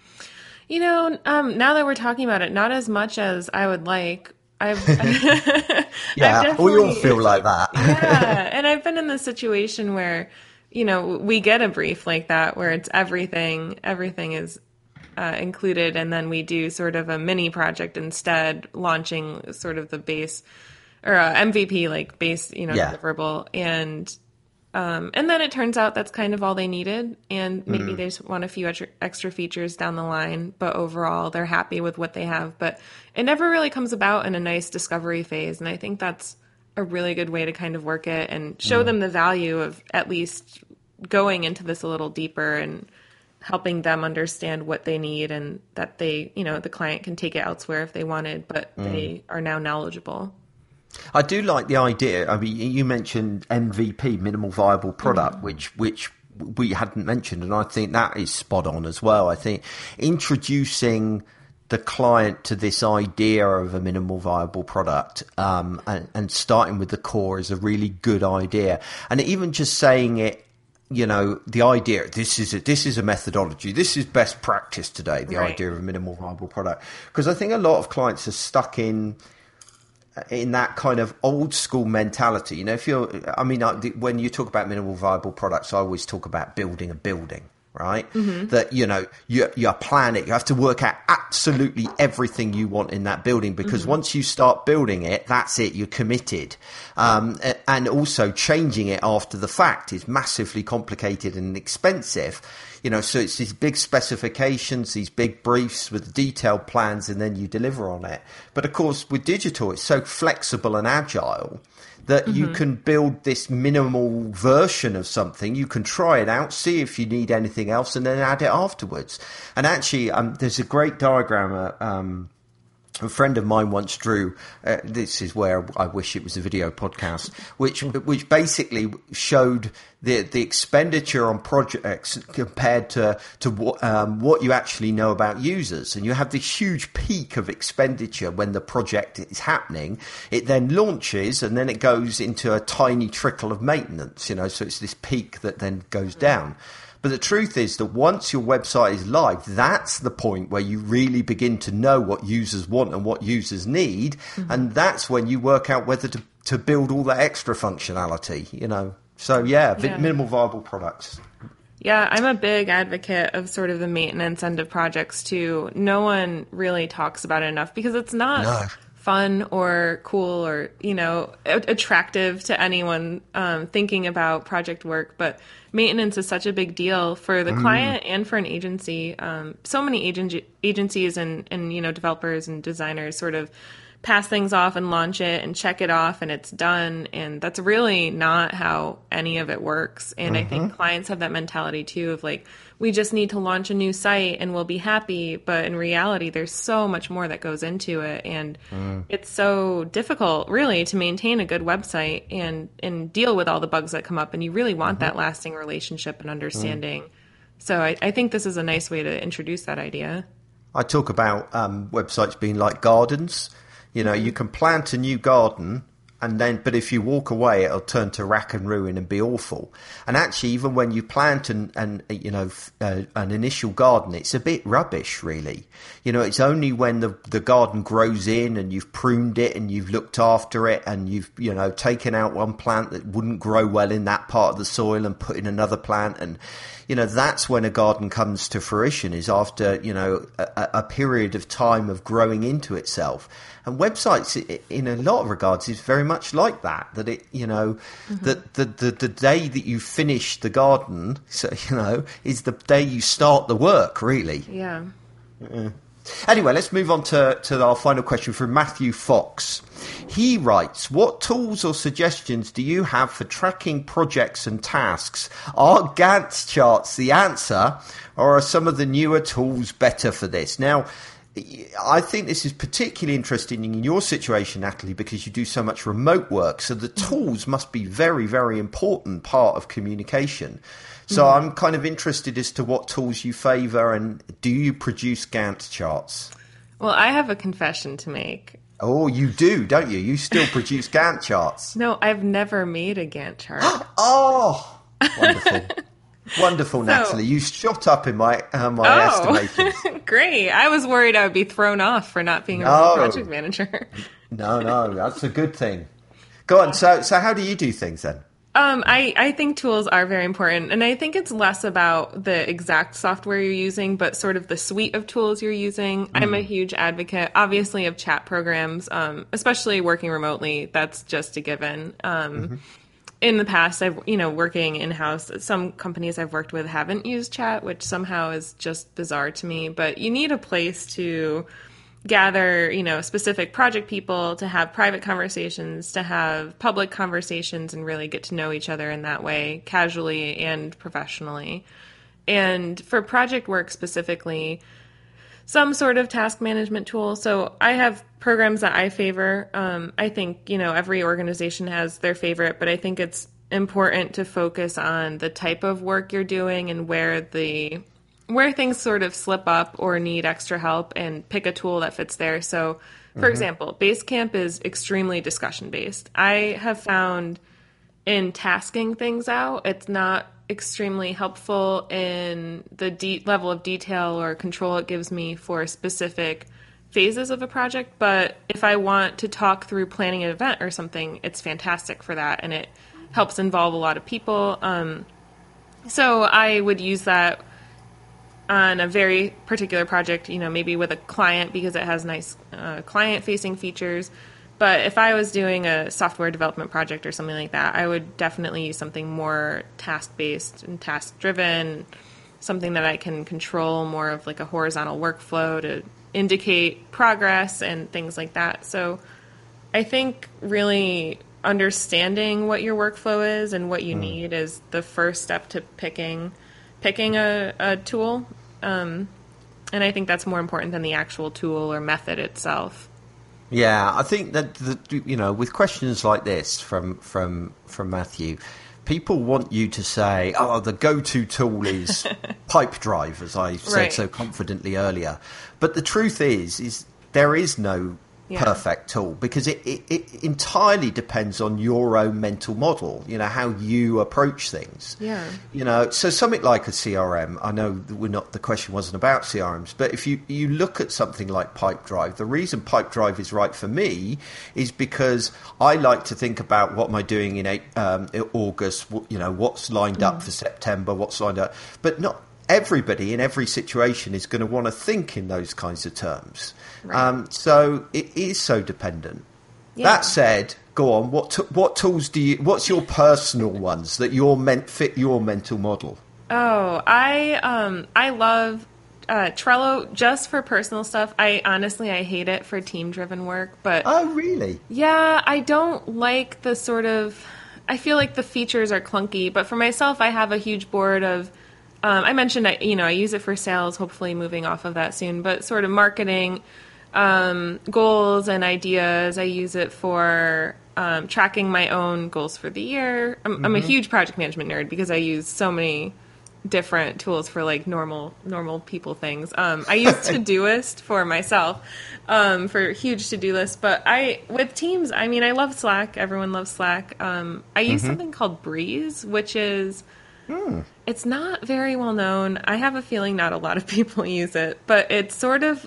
You know, um, now that we're talking about it, not as much as I would like. I've
yeah,
I've
we all feel like that.
Yeah, and I've been in the situation where, you know, we get a brief like that where it's everything, everything is uh, included, and then we do sort of a mini project instead, launching sort of the base or uh, M V P like base, you know,
yeah.
deliverable, and. Um, and then it turns out that's kind of all they needed, and maybe mm-hmm. they just want a few extra, extra features down the line, but overall they're happy with what they have. But it never really comes about in a nice discovery phase, and I think that's a really good way to kind of work it and show mm. them the value of at least going into this a little deeper and helping them understand what they need, and that they, you know, the client can take it elsewhere if they wanted, but mm. they are now knowledgeable.
I do like the idea. I mean, you mentioned M V P, minimal viable product, mm. which which we hadn't mentioned, and I think that is spot on as well. I think introducing the client to this idea of a minimal viable product um, and, and starting with the core is a really good idea. And even just saying it, you know, the idea, this is a, this is a methodology, this is best practice today, the right. idea of a minimal viable product. Because I think a lot of clients are stuck in in that kind of old school mentality. You know, if you're, I mean, when you talk about minimal viable products, I always talk about building a building, right? Mm-hmm. That, you know, you, you're planning, you have to work out absolutely everything you want in that building, because mm-hmm. once you start building it, that's it, you're committed. Um, and also changing it after the fact is massively complicated and expensive. You know, so it's these big specifications, these big briefs with detailed plans, and then you deliver on it. But of course, with digital, it's so flexible and agile that mm-hmm. you can build this minimal version of something. You can try it out, see if you need anything else, and then add it afterwards. And actually, um, there's a great diagram. Uh, um, a friend of mine once drew. Uh, this is where I wish it was a video podcast, which which basically showed the the expenditure on projects compared to to what um, what you actually know about users. And you have this huge peak of expenditure when the project is happening. It then launches, and then it goes into a tiny trickle of maintenance. You know, so it's this peak that then goes down. But the truth is that once your website is live, that's the point where you really begin to know what users want and what users need. Mm-hmm. And that's when you work out whether to, to build all that extra functionality, you know. So, yeah, yeah, minimal viable products.
Yeah, I'm a big advocate of sort of the maintenance end of projects, too. No one really talks about it enough because it's not no. fun or cool or, you know, attractive to anyone um, thinking about project work. But maintenance is such a big deal for the mm. client and for an agency. Um, so many agent- agencies and, and, you know, developers and designers sort of pass things off and launch it and check it off and it's done. And that's really not how any of it works. And mm-hmm. I think clients have that mentality too of like, we just need to launch a new site and we'll be happy. But in reality, there's so much more that goes into it. And mm. it's so difficult really to maintain a good website and, and deal with all the bugs that come up. And you really want mm-hmm. that lasting relationship and understanding. Mm. So I, I think this is a nice way to introduce that idea.
I talk about um, websites being like gardens. You know, you can plant a new garden, and then, but if you walk away, it'll turn to rack and ruin and be awful. And actually, even when you plant an, an you know, uh, an initial garden, it's a bit rubbish, really. You know, it's only when the the garden grows in and you've pruned it and you've looked after it and you've, you know, taken out one plant that wouldn't grow well in that part of the soil and put in another plant. And, you know, that's when a garden comes to fruition, is after, you know, a, a period of time of growing into itself. And websites, in a lot of regards, is very much like that. That it, you know, mm-hmm. that the, the the day that you finish the garden, so you know, is the day you start the work. Really.
Yeah.
Uh, anyway, let's move on to to our final question from Matthew Fox. He writes, "What tools or suggestions do you have for tracking projects and tasks? Are Gantt charts the answer, or are some of the newer tools better for this?" Now, I think this is particularly interesting in your situation, Natalie, because you do so much remote work. So the tools must be very, very important part of communication. So mm-hmm. I'm kind of interested as to what tools you favour, and do you produce Gantt charts?
Well, I have a confession to make.
Oh, you do, don't you? You still produce Gantt charts.
No, I've never made a Gantt chart.
Oh, wonderful. Wonderful, Natalie. So, you shot up in my uh, my
oh,
estimations.
Great. I was worried I would be thrown off for not being a no. project manager.
no, no, that's a good thing. Go on. So, so how do you do things then?
Um, I, I think tools are very important, and I think it's less about the exact software you're using, but sort of the suite of tools you're using. Mm. I'm a huge advocate, obviously, of chat programs, um, especially working remotely. That's just a given. Um, mm-hmm. In the past, I've, you know, working in-house, some companies I've worked with haven't used chat, which somehow is just bizarre to me. But you need a place to gather, you know, specific project people, to have private conversations, to have public conversations, and really get to know each other in that way, casually and professionally. And for project work specifically, some sort of task management tool. So I have programs that I favor. Um, I think, you know, every organization has their favorite, but I think it's important to focus on the type of work you're doing and where the where things sort of slip up or need extra help, and pick a tool that fits there. So, for mm-hmm. example, Basecamp is extremely discussion based. I have found in tasking things out, it's not extremely helpful in the de- level of detail or control it gives me for specific phases of a project. But if I want to talk through planning an event or something, it's fantastic for that, and it helps involve a lot of people. Um, so I would use that on a very particular project, you know, maybe with a client because it has nice uh, client-facing features. But if I was doing a software development project or something like that, I would definitely use something more task-based and task-driven, something that I can control, more of like a horizontal workflow to indicate progress and things like that. So I think really understanding what your workflow is and what you mm. need is the first step to picking picking a, a tool. Um, and I think that's more important than the actual tool or method itself.
Yeah, I think that, the, you know, with questions like this from from from Matthew, people want you to say, oh, the go-to tool is Pipedrive, as I said right. so confidently earlier. But the truth is, is there is no yeah. perfect tool because it, it, it entirely depends on your own mental model, you know, how you approach things.
Yeah.
You know, so something like a C R M, I know we're not, the question wasn't about C R Ms, but if you, you look at something like Pipedrive, the reason Pipedrive is right for me is because I like to think about what am I doing in eight, um, August, you know, what's lined up mm. for September, what's lined up, but not everybody in every situation is going to want to think in those kinds of terms. Right. Um, so it is so dependent. Yeah. That said, go on. What t- what tools do you? What's your personal ones that you're meant fit your mental model?
Oh, I um I love uh, Trello just for personal stuff. I honestly I hate it for team driven work, but
oh really?
Yeah, I don't like the sort of. I feel like the features are clunky, but for myself, I have a huge board of. Um, I mentioned, I, you know, I use it for sales, hopefully moving off of that soon, but sort of marketing, um, goals and ideas. I use it for um, tracking my own goals for the year. I'm, mm-hmm. I'm a huge project management nerd because I use so many different tools for like normal, normal people things. Um, I use Todoist for myself, um, for huge to-do lists, but I, with Teams, I mean, I love Slack. Everyone loves Slack. Um, I use mm-hmm. something called Breeze, which is, Hmm. It's not very well known. I have a feeling not a lot of people use it, but it's sort of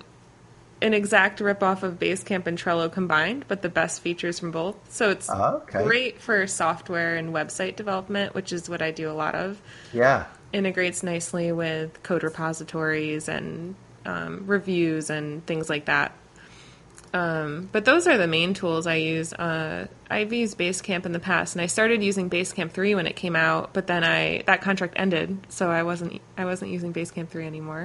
an exact ripoff of Basecamp and Trello combined, but the best features from both. So it's oh, okay. great for software and website development, which is what I do a lot of.
Yeah.
Integrates nicely with code repositories and um, reviews and things like that. Um, but those are the main tools I use. Uh, I've used Basecamp in the past, and I started using Basecamp three when it came out. But then I that contract ended, so I wasn't I wasn't using Basecamp three anymore.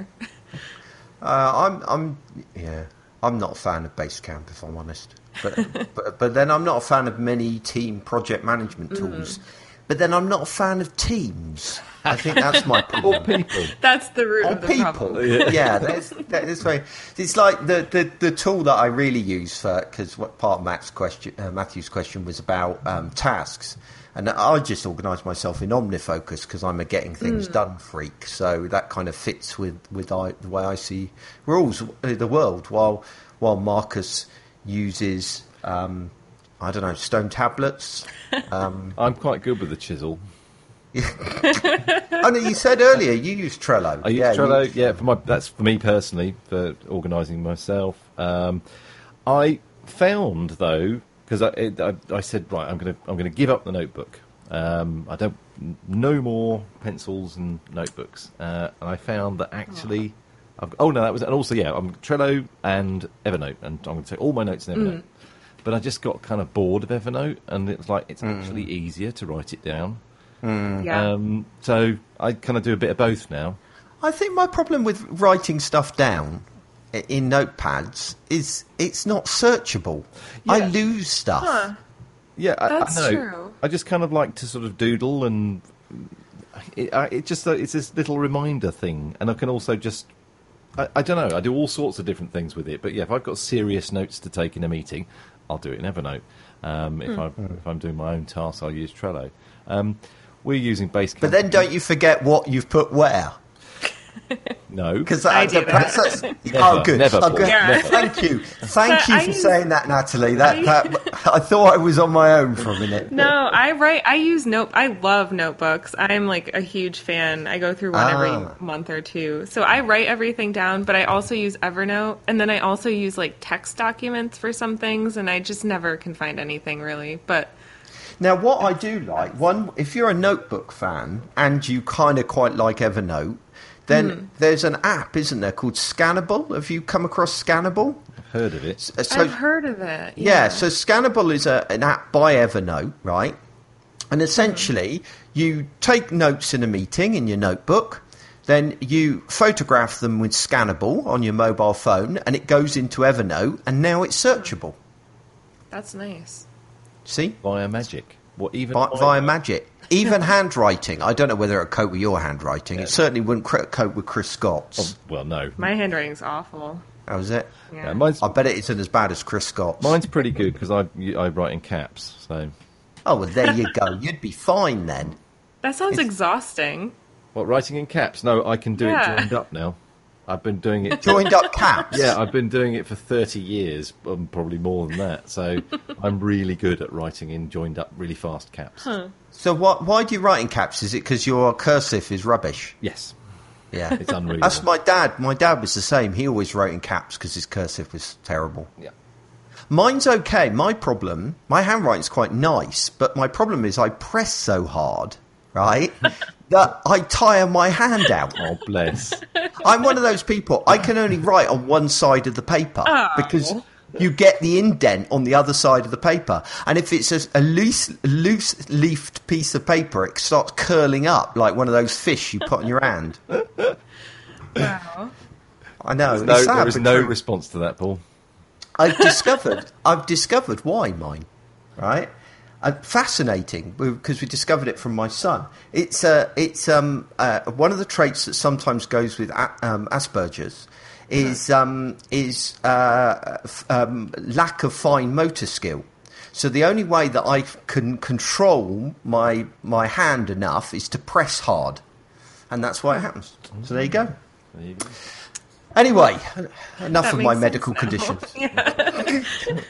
uh, I'm I'm yeah I'm not a fan of Basecamp, if I'm honest. But but but then I'm not a fan of many team project management tools. Mm. But then I'm not a fan of Teams. I think that's my problem.
Or people.
That's the root
or
of the
people.
problem.
Yeah, yeah that's, that's right. It's like the, the, the tool that I really use for, because what part of Matt's question, uh, Matthew's question was about um, tasks. And I just organise myself in OmniFocus because I'm a getting things mm. done freak. So that kind of fits with, with I, the way I see rules the world. While while Marcus uses... Um, I don't know, stone tablets. Um,
I'm quite good with the chisel.
Oh no, you said earlier you use Trello.
I use
yeah,
Trello,
you...
yeah. For my, that's for me personally for organising myself. Um, I found though, because I, I, I said right, I'm going to I'm going to give up the notebook. Um, I don't no more pencils and notebooks. Uh, and I found that actually, oh. I've, oh no, that was and also yeah, I'm Trello and Evernote, and I'm going to take all my notes in Evernote. Mm. But I just got kind of bored of Evernote, and it's like it's mm. actually easier to write it down.
Mm.
Yeah.
Um, so I kind of do a bit of both now.
I think my problem with writing stuff down in notepads is it's not searchable. Yeah. I lose stuff.
Huh.
Yeah, I,
That's
I know.
true.
I just kind of like to sort of doodle, and it, I, it just it's this little reminder thing, and I can also just. I, I don't know. I do all sorts of different things with it, but yeah, if I've got serious notes to take in a meeting, I'll do it in Evernote. Um, if, mm. I, if I'm doing my own tasks, I'll use Trello. Um, we're using Basecamp.
But then don't you forget what you've put where?
No.
Because
I do that.
That's,
never,
oh, good.
Never,
oh, good.
Yeah.
Thank you. Thank
But
you
I
for
use,
saying that, Natalie. That,
I,
that I thought I was on my own for a minute.
No, I write. I use note. I love notebooks. I'm like a huge fan. I go through one
ah.
every month or two. So I write everything down, but I also use Evernote, and then I also use like text documents for some things, and I just never can find anything really. But
now, what I do like, one, if you're a notebook fan and you kind of quite like Evernote, then
Hmm.
there's an app, isn't there, called Scannable? Have you come across Scannable?
I've heard of it.
So,
I've heard of it.
yeah,
Yeah.
so Scannable is a, an app by Evernote, right? And essentially, you take notes in a meeting in your notebook, then you photograph them with Scannable on your mobile phone, and it goes into Evernote, and now it's searchable.
That's nice.
See?
Via Magic. What even
Via, via Magic. Even handwriting. I don't know whether it'll cope with your handwriting. It certainly wouldn't cr- cope with Chris Scott's.
Oh, well, no.
My handwriting's awful.
How is it?
Yeah.
Yeah, mine's
I bet it isn't as bad as Chris Scott's.
mine's pretty good because I I write in caps. So
Oh, well, there you go. You'd be fine then.
That sounds
It's-
exhausting.
what, writing in caps? No, I can do
Yeah.
it joined up now. I've been doing it.
Joined up caps.
Yeah, I've been doing it for thirty years, um, probably more than that. So I'm really good at writing in joined up, really fast caps.
So what, why do you write in caps? Is it because your cursive is rubbish?
Yes,
Yeah.
it's unreal.
That's my dad. My dad was the same. He always wrote in caps because his cursive was terrible.
Yeah.
Mine's okay. My problem, my handwriting's quite nice, but my problem is I press so hard, right, that I tire my hand out.
Oh, bless.
I'm one of those people. I can only write on one side of the paper because you get the indent on the other side of the paper. And if it's a, a loose, loose leafed piece of paper, it starts curling up like one of those fish you put on your hand.
Wow.
I know.
No,
it's sad,
there is
but
no
true.
response to that, Paul.
I've discovered. I've discovered why mine, right? Uh, fascinating because we discovered it from my son. It's uh, it's um uh, one of the traits that sometimes goes with a- um, Asperger's is um is uh, f- um, lack of fine motor skill. So the only way that I can control my my hand enough is to press hard, and that's why it happens. So there you go.
There you go.
Anyway, enough
That
of my
makes
medical
sense now.
conditions.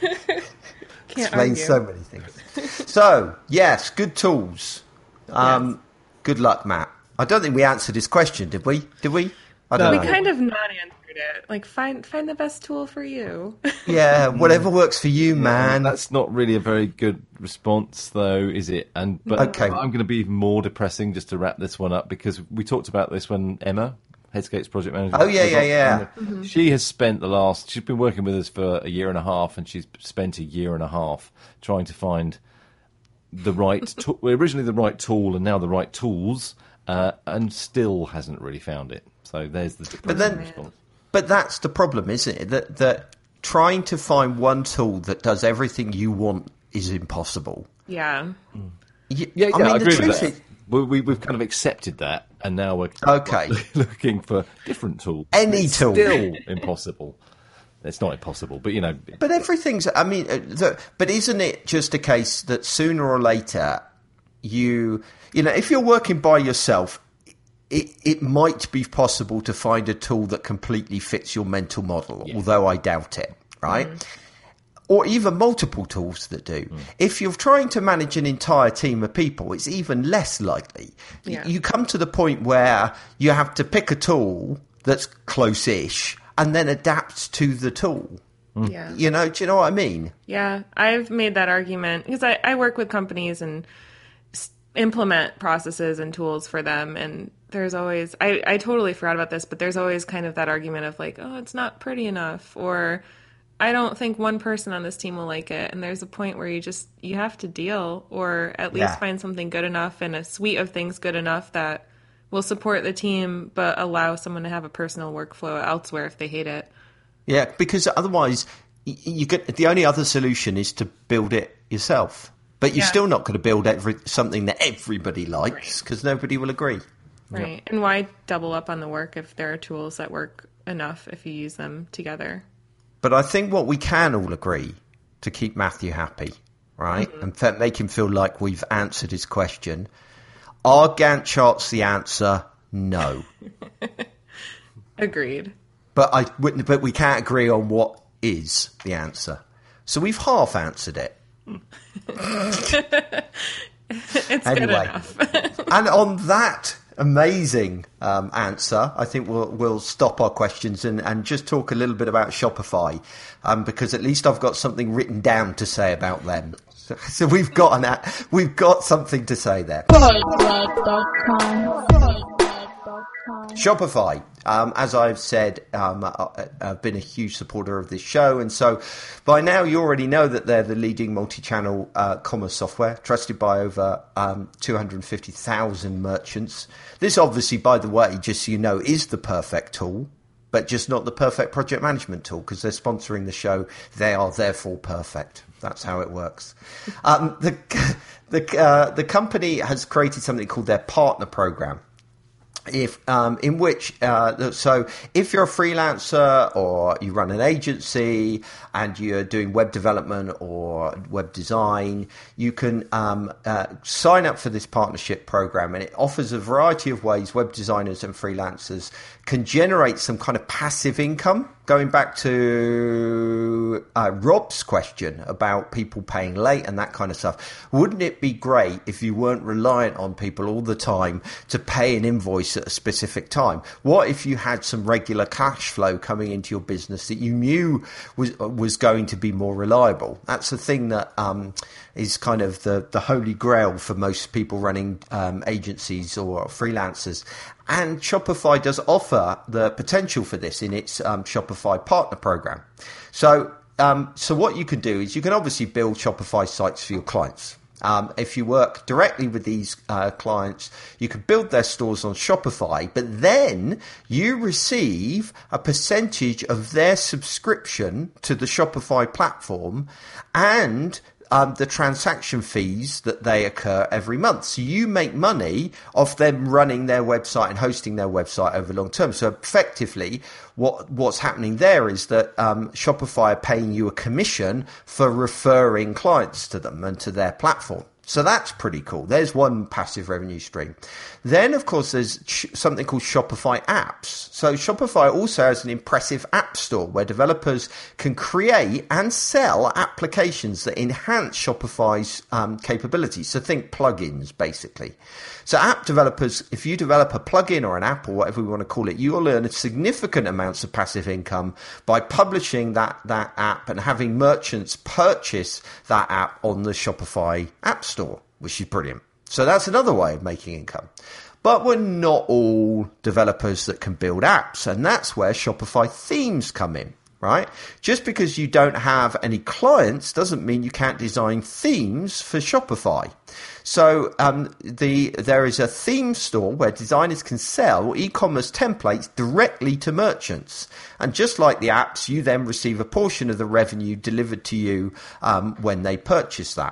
Can't
Explains
argue.
so many things. So, yes, good tools. Um,
Yes.
Good luck, Matt. I don't think we answered his question, did we? Did we? I don't
We
know.
kind of not answered it. Like, find find the best tool for you.
Yeah, whatever works for you, man.
That's not really a very good response, though, is it? And but
Okay.
I'm going to be even more depressing just to wrap this one up because we talked about this when Emma, Headscape's project manager.
Oh, yeah,
was
yeah,
on,
yeah.
and She has spent the last. She's been working with us for a year and a half, and she's spent a year and a half trying to find the right, to- well, originally the right tool, and now the right tools, uh, and still hasn't really found it. So there's the depressing
then-
response.
But that's the problem, isn't it? That, that trying to find one tool that does everything you want is impossible.
Yeah.
Y-
Yeah, yeah,
I mean,
I
the
agree
truth
with that.
is,
We, we, we've kind of accepted that, and now we're
Okay.
looking for different tools.
Any
It's
tool.
Still impossible. It's not impossible, but you know.
But everything's. I mean, uh, the, but isn't it just a case that sooner or later, you, you know, if you're working by yourself, it it might be possible to find a tool that completely fits your mental model. Although I doubt it, right? Or even multiple tools that do. If you're trying to manage an entire team of people, it's even less likely. Y-
Yeah.
You come to the point where you have to pick a tool that's close-ish and then adapt to the tool.
Yeah.
You know, do you know what I mean?
Yeah, I've made that argument because I, I work with companies and s- implement processes and tools for them. And there's always, I, I totally forgot about this, but there's always kind of that argument of like, oh, it's not pretty enough, or I don't think one person on this team will like it. And there's a point where you just, you have to deal, or at least
Yeah.
find something good enough and a suite of things good enough that will support the team, but allow someone to have a personal workflow elsewhere if they hate it.
Yeah, because otherwise, y- you get the only other solution is to build it yourself. But you're
Yeah.
still not going to build every, something that everybody likes because nobody will agree.
Right. And why double up on the work if there are tools that work enough if you use them together?
But I think what we can all agree to keep Matthew happy, right, and fe- make him feel like we've answered his question. Are Gantt charts the answer? No.
Agreed.
But I, but we can't agree on what is the answer. So we've half answered it.
It's
Anyway.
good enough.
And on that amazing um, answer, I think we'll we'll stop our questions and, and just talk a little bit about Shopify, um, because at least I've got something written down to say about them. So, so we've got an we've got something to say there.
Podblog dot com. dot com.
Shopify, um, as I've said, um, I, I've been a huge supporter of this show, and so by now you already know that they're the leading multi-channel uh, commerce software, trusted by over um, two hundred fifty thousand merchants. This obviously, by the way, just so you know, is the perfect tool, but just not the perfect project management tool, because they're sponsoring the show. They are therefore perfect. That's how it works. Um, the the uh, the company has created something called their partner program. If um, in which uh, so if you're a freelancer or you run an agency and you're doing web development or web design, you can um, uh, sign up for this partnership program, and it offers a variety of ways web designers and freelancers can generate some kind of passive income. Going back to uh, Rob's question about people paying late and that kind of stuff, wouldn't it be great if you weren't reliant on people all the time to pay an invoice at a specific time? What if you had some regular cash flow coming into your business that you knew was was going to be more reliable? That's the thing that um, is kind of the, the holy grail for most people running um, agencies or freelancers. And Shopify does offer the potential for this in its um, Shopify partner program. So, um, so what you can do is you can obviously build Shopify sites for your clients. Um, if you work directly with these uh, clients, you can build their stores on Shopify, but then you receive a percentage of their subscription to the Shopify platform and Um, the transaction fees that they occur every month. So you make money off them running their website and hosting their website over long term. So effectively, what what's happening there is that um, Shopify are paying you a commission for referring clients to them and to their platform. So that's pretty cool. There's one passive revenue stream. Then, of course, there's sh- something called Shopify apps. So Shopify also has an impressive app store where developers can create and sell applications that enhance Shopify's um, capabilities. So think plugins, basically. So app developers, if you develop a plugin or an app or whatever we want to call it, you'll earn a significant amounts of passive income by publishing that, that app and having merchants purchase that app on the Shopify app store, which is brilliant. So that's another way of making income. But we're not all developers that can build apps, and that's where Shopify themes come in, right? Just because you don't have any clients doesn't mean you can't design themes for Shopify. So um, the there is a theme store where designers can sell e-commerce templates directly to merchants. And just like the apps, you then receive a portion of the revenue delivered to you um, when they purchase that.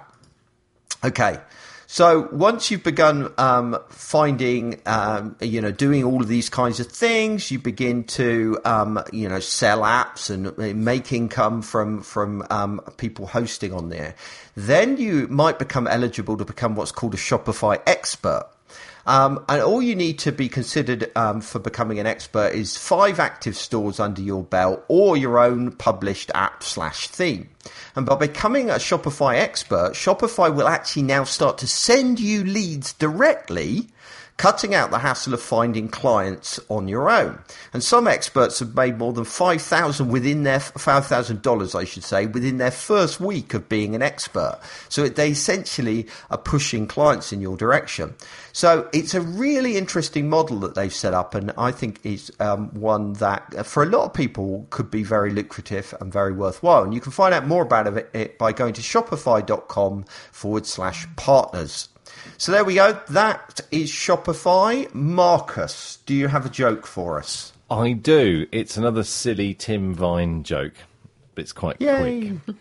Okay. So once you've begun um, finding, um, you know, doing all of these kinds of things, you begin to, um, you know, sell apps and make income from from um, people hosting on there. Then you might become eligible to become what's called a Shopify expert. Um, and all you need to be considered um, for becoming an expert is five active stores under your belt or your own published app slash theme. And by becoming a Shopify expert, Shopify will actually now start to send you leads directly, cutting out the hassle of finding clients on your own. And some experts have made more than five thousand within their five thousand dollars, I should say, within their first week of being an expert. So they essentially are pushing clients in your direction. So it's a really interesting model that they've set up, and I think is um, one that for a lot of people could be very lucrative and very worthwhile. And you can find out more about it by going to shopify.com forward slash partners. So there we go. That is Shopify. Marcus, do you have a joke for us?
I do. It's another silly Tim Vine joke, but it's quite
Yay.
quick.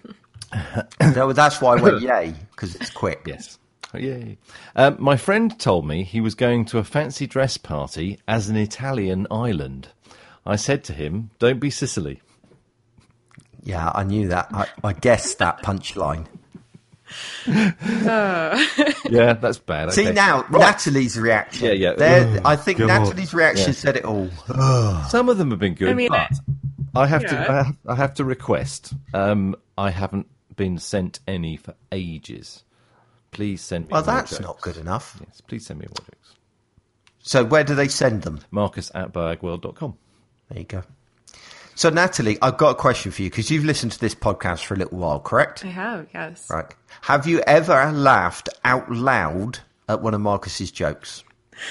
No, that's why I went yay, because it's quick.
Yes. Yay. Um, my friend told me he was going to a fancy dress party as an Italian island. I said to him, don't be Sicily.
Yeah, I knew that. I, I guessed that punchline.
Oh.
Yeah, that's bad.
See,
okay.
now, right. Natalie's reaction.
Yeah, yeah.
There,
Oh,
I think
God.
Natalie's reaction
Yeah.
said it all.
Some of them have been good,
I mean,
but I have
yeah.
to I have, I have to request. Um, I haven't been sent any for ages. Please send me
Well,
more
that's
jokes.
not good enough.
Yes, please send me more jokes.
So where do they send them?
Marcus at bagworld dot com.
There you go. So, Natalie, I've got a question for you, because you've listened to this podcast for a little while, correct?
I have, yes.
Right. Have you ever laughed out loud at one of Marcus's jokes?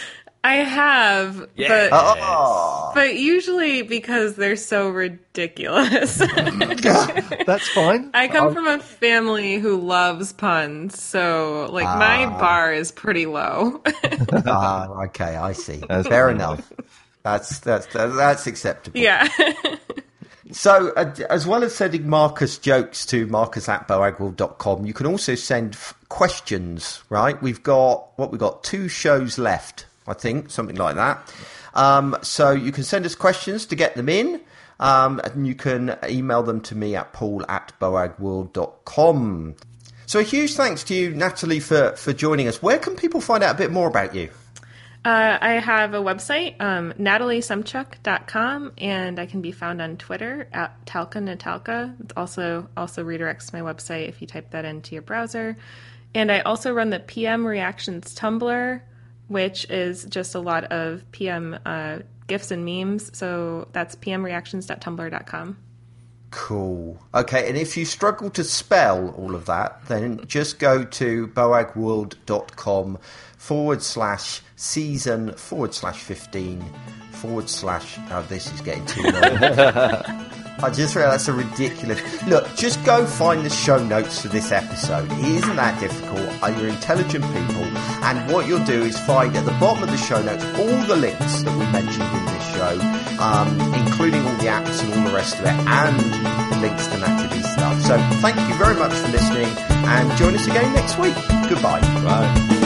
I have,
Yes.
but
Oh.
but usually because they're so ridiculous.
That's fine.
I come
I'll-
from a family who loves puns, so like my bar is pretty low.
Ah, okay, I see.
That's
Fair
fair
enough. That's that's that's acceptable.
Yeah.
So, uh, as well as sending Marcus jokes to marcus at boagworld dot com, you can also send f- questions, right? We've got, what we've got, two shows left, I think, something like that. Um, so you can send us questions to get them in, um, and you can email them to me at paul at boagworld dot com. So a huge thanks to you, Natalie, for, for joining us. Where can people find out a bit more about you?
Uh, I have a website, um, natalie sumchuk dot com, and I can be found on Twitter at Talca Natalka. It's also also redirects to my website if you type that into your browser. And I also run the P M Reactions Tumblr, which is just a lot of P M uh, GIFs and memes. So that's p m reactions dot tumblr dot com.
Cool. Okay, and if you struggle to spell all of that, then just go to boagworld.com forward slash season forward slash 15 forward slash... Oh, this is getting too long. I just realised that's a ridiculous... Look, just go find the show notes for this episode. It isn't that difficult. You're intelligent people. And what you'll do is find at the bottom of the show notes all the links that we mentioned in this show, um, including all the apps and all the rest of it, and the links to Natalie's stuff. So thank you very much for listening, and join us again next week. Goodbye.
Right.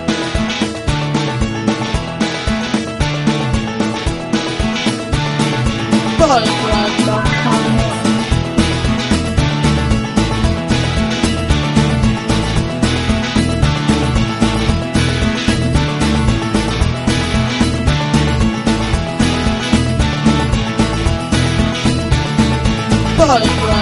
boagworld dot com. boagworld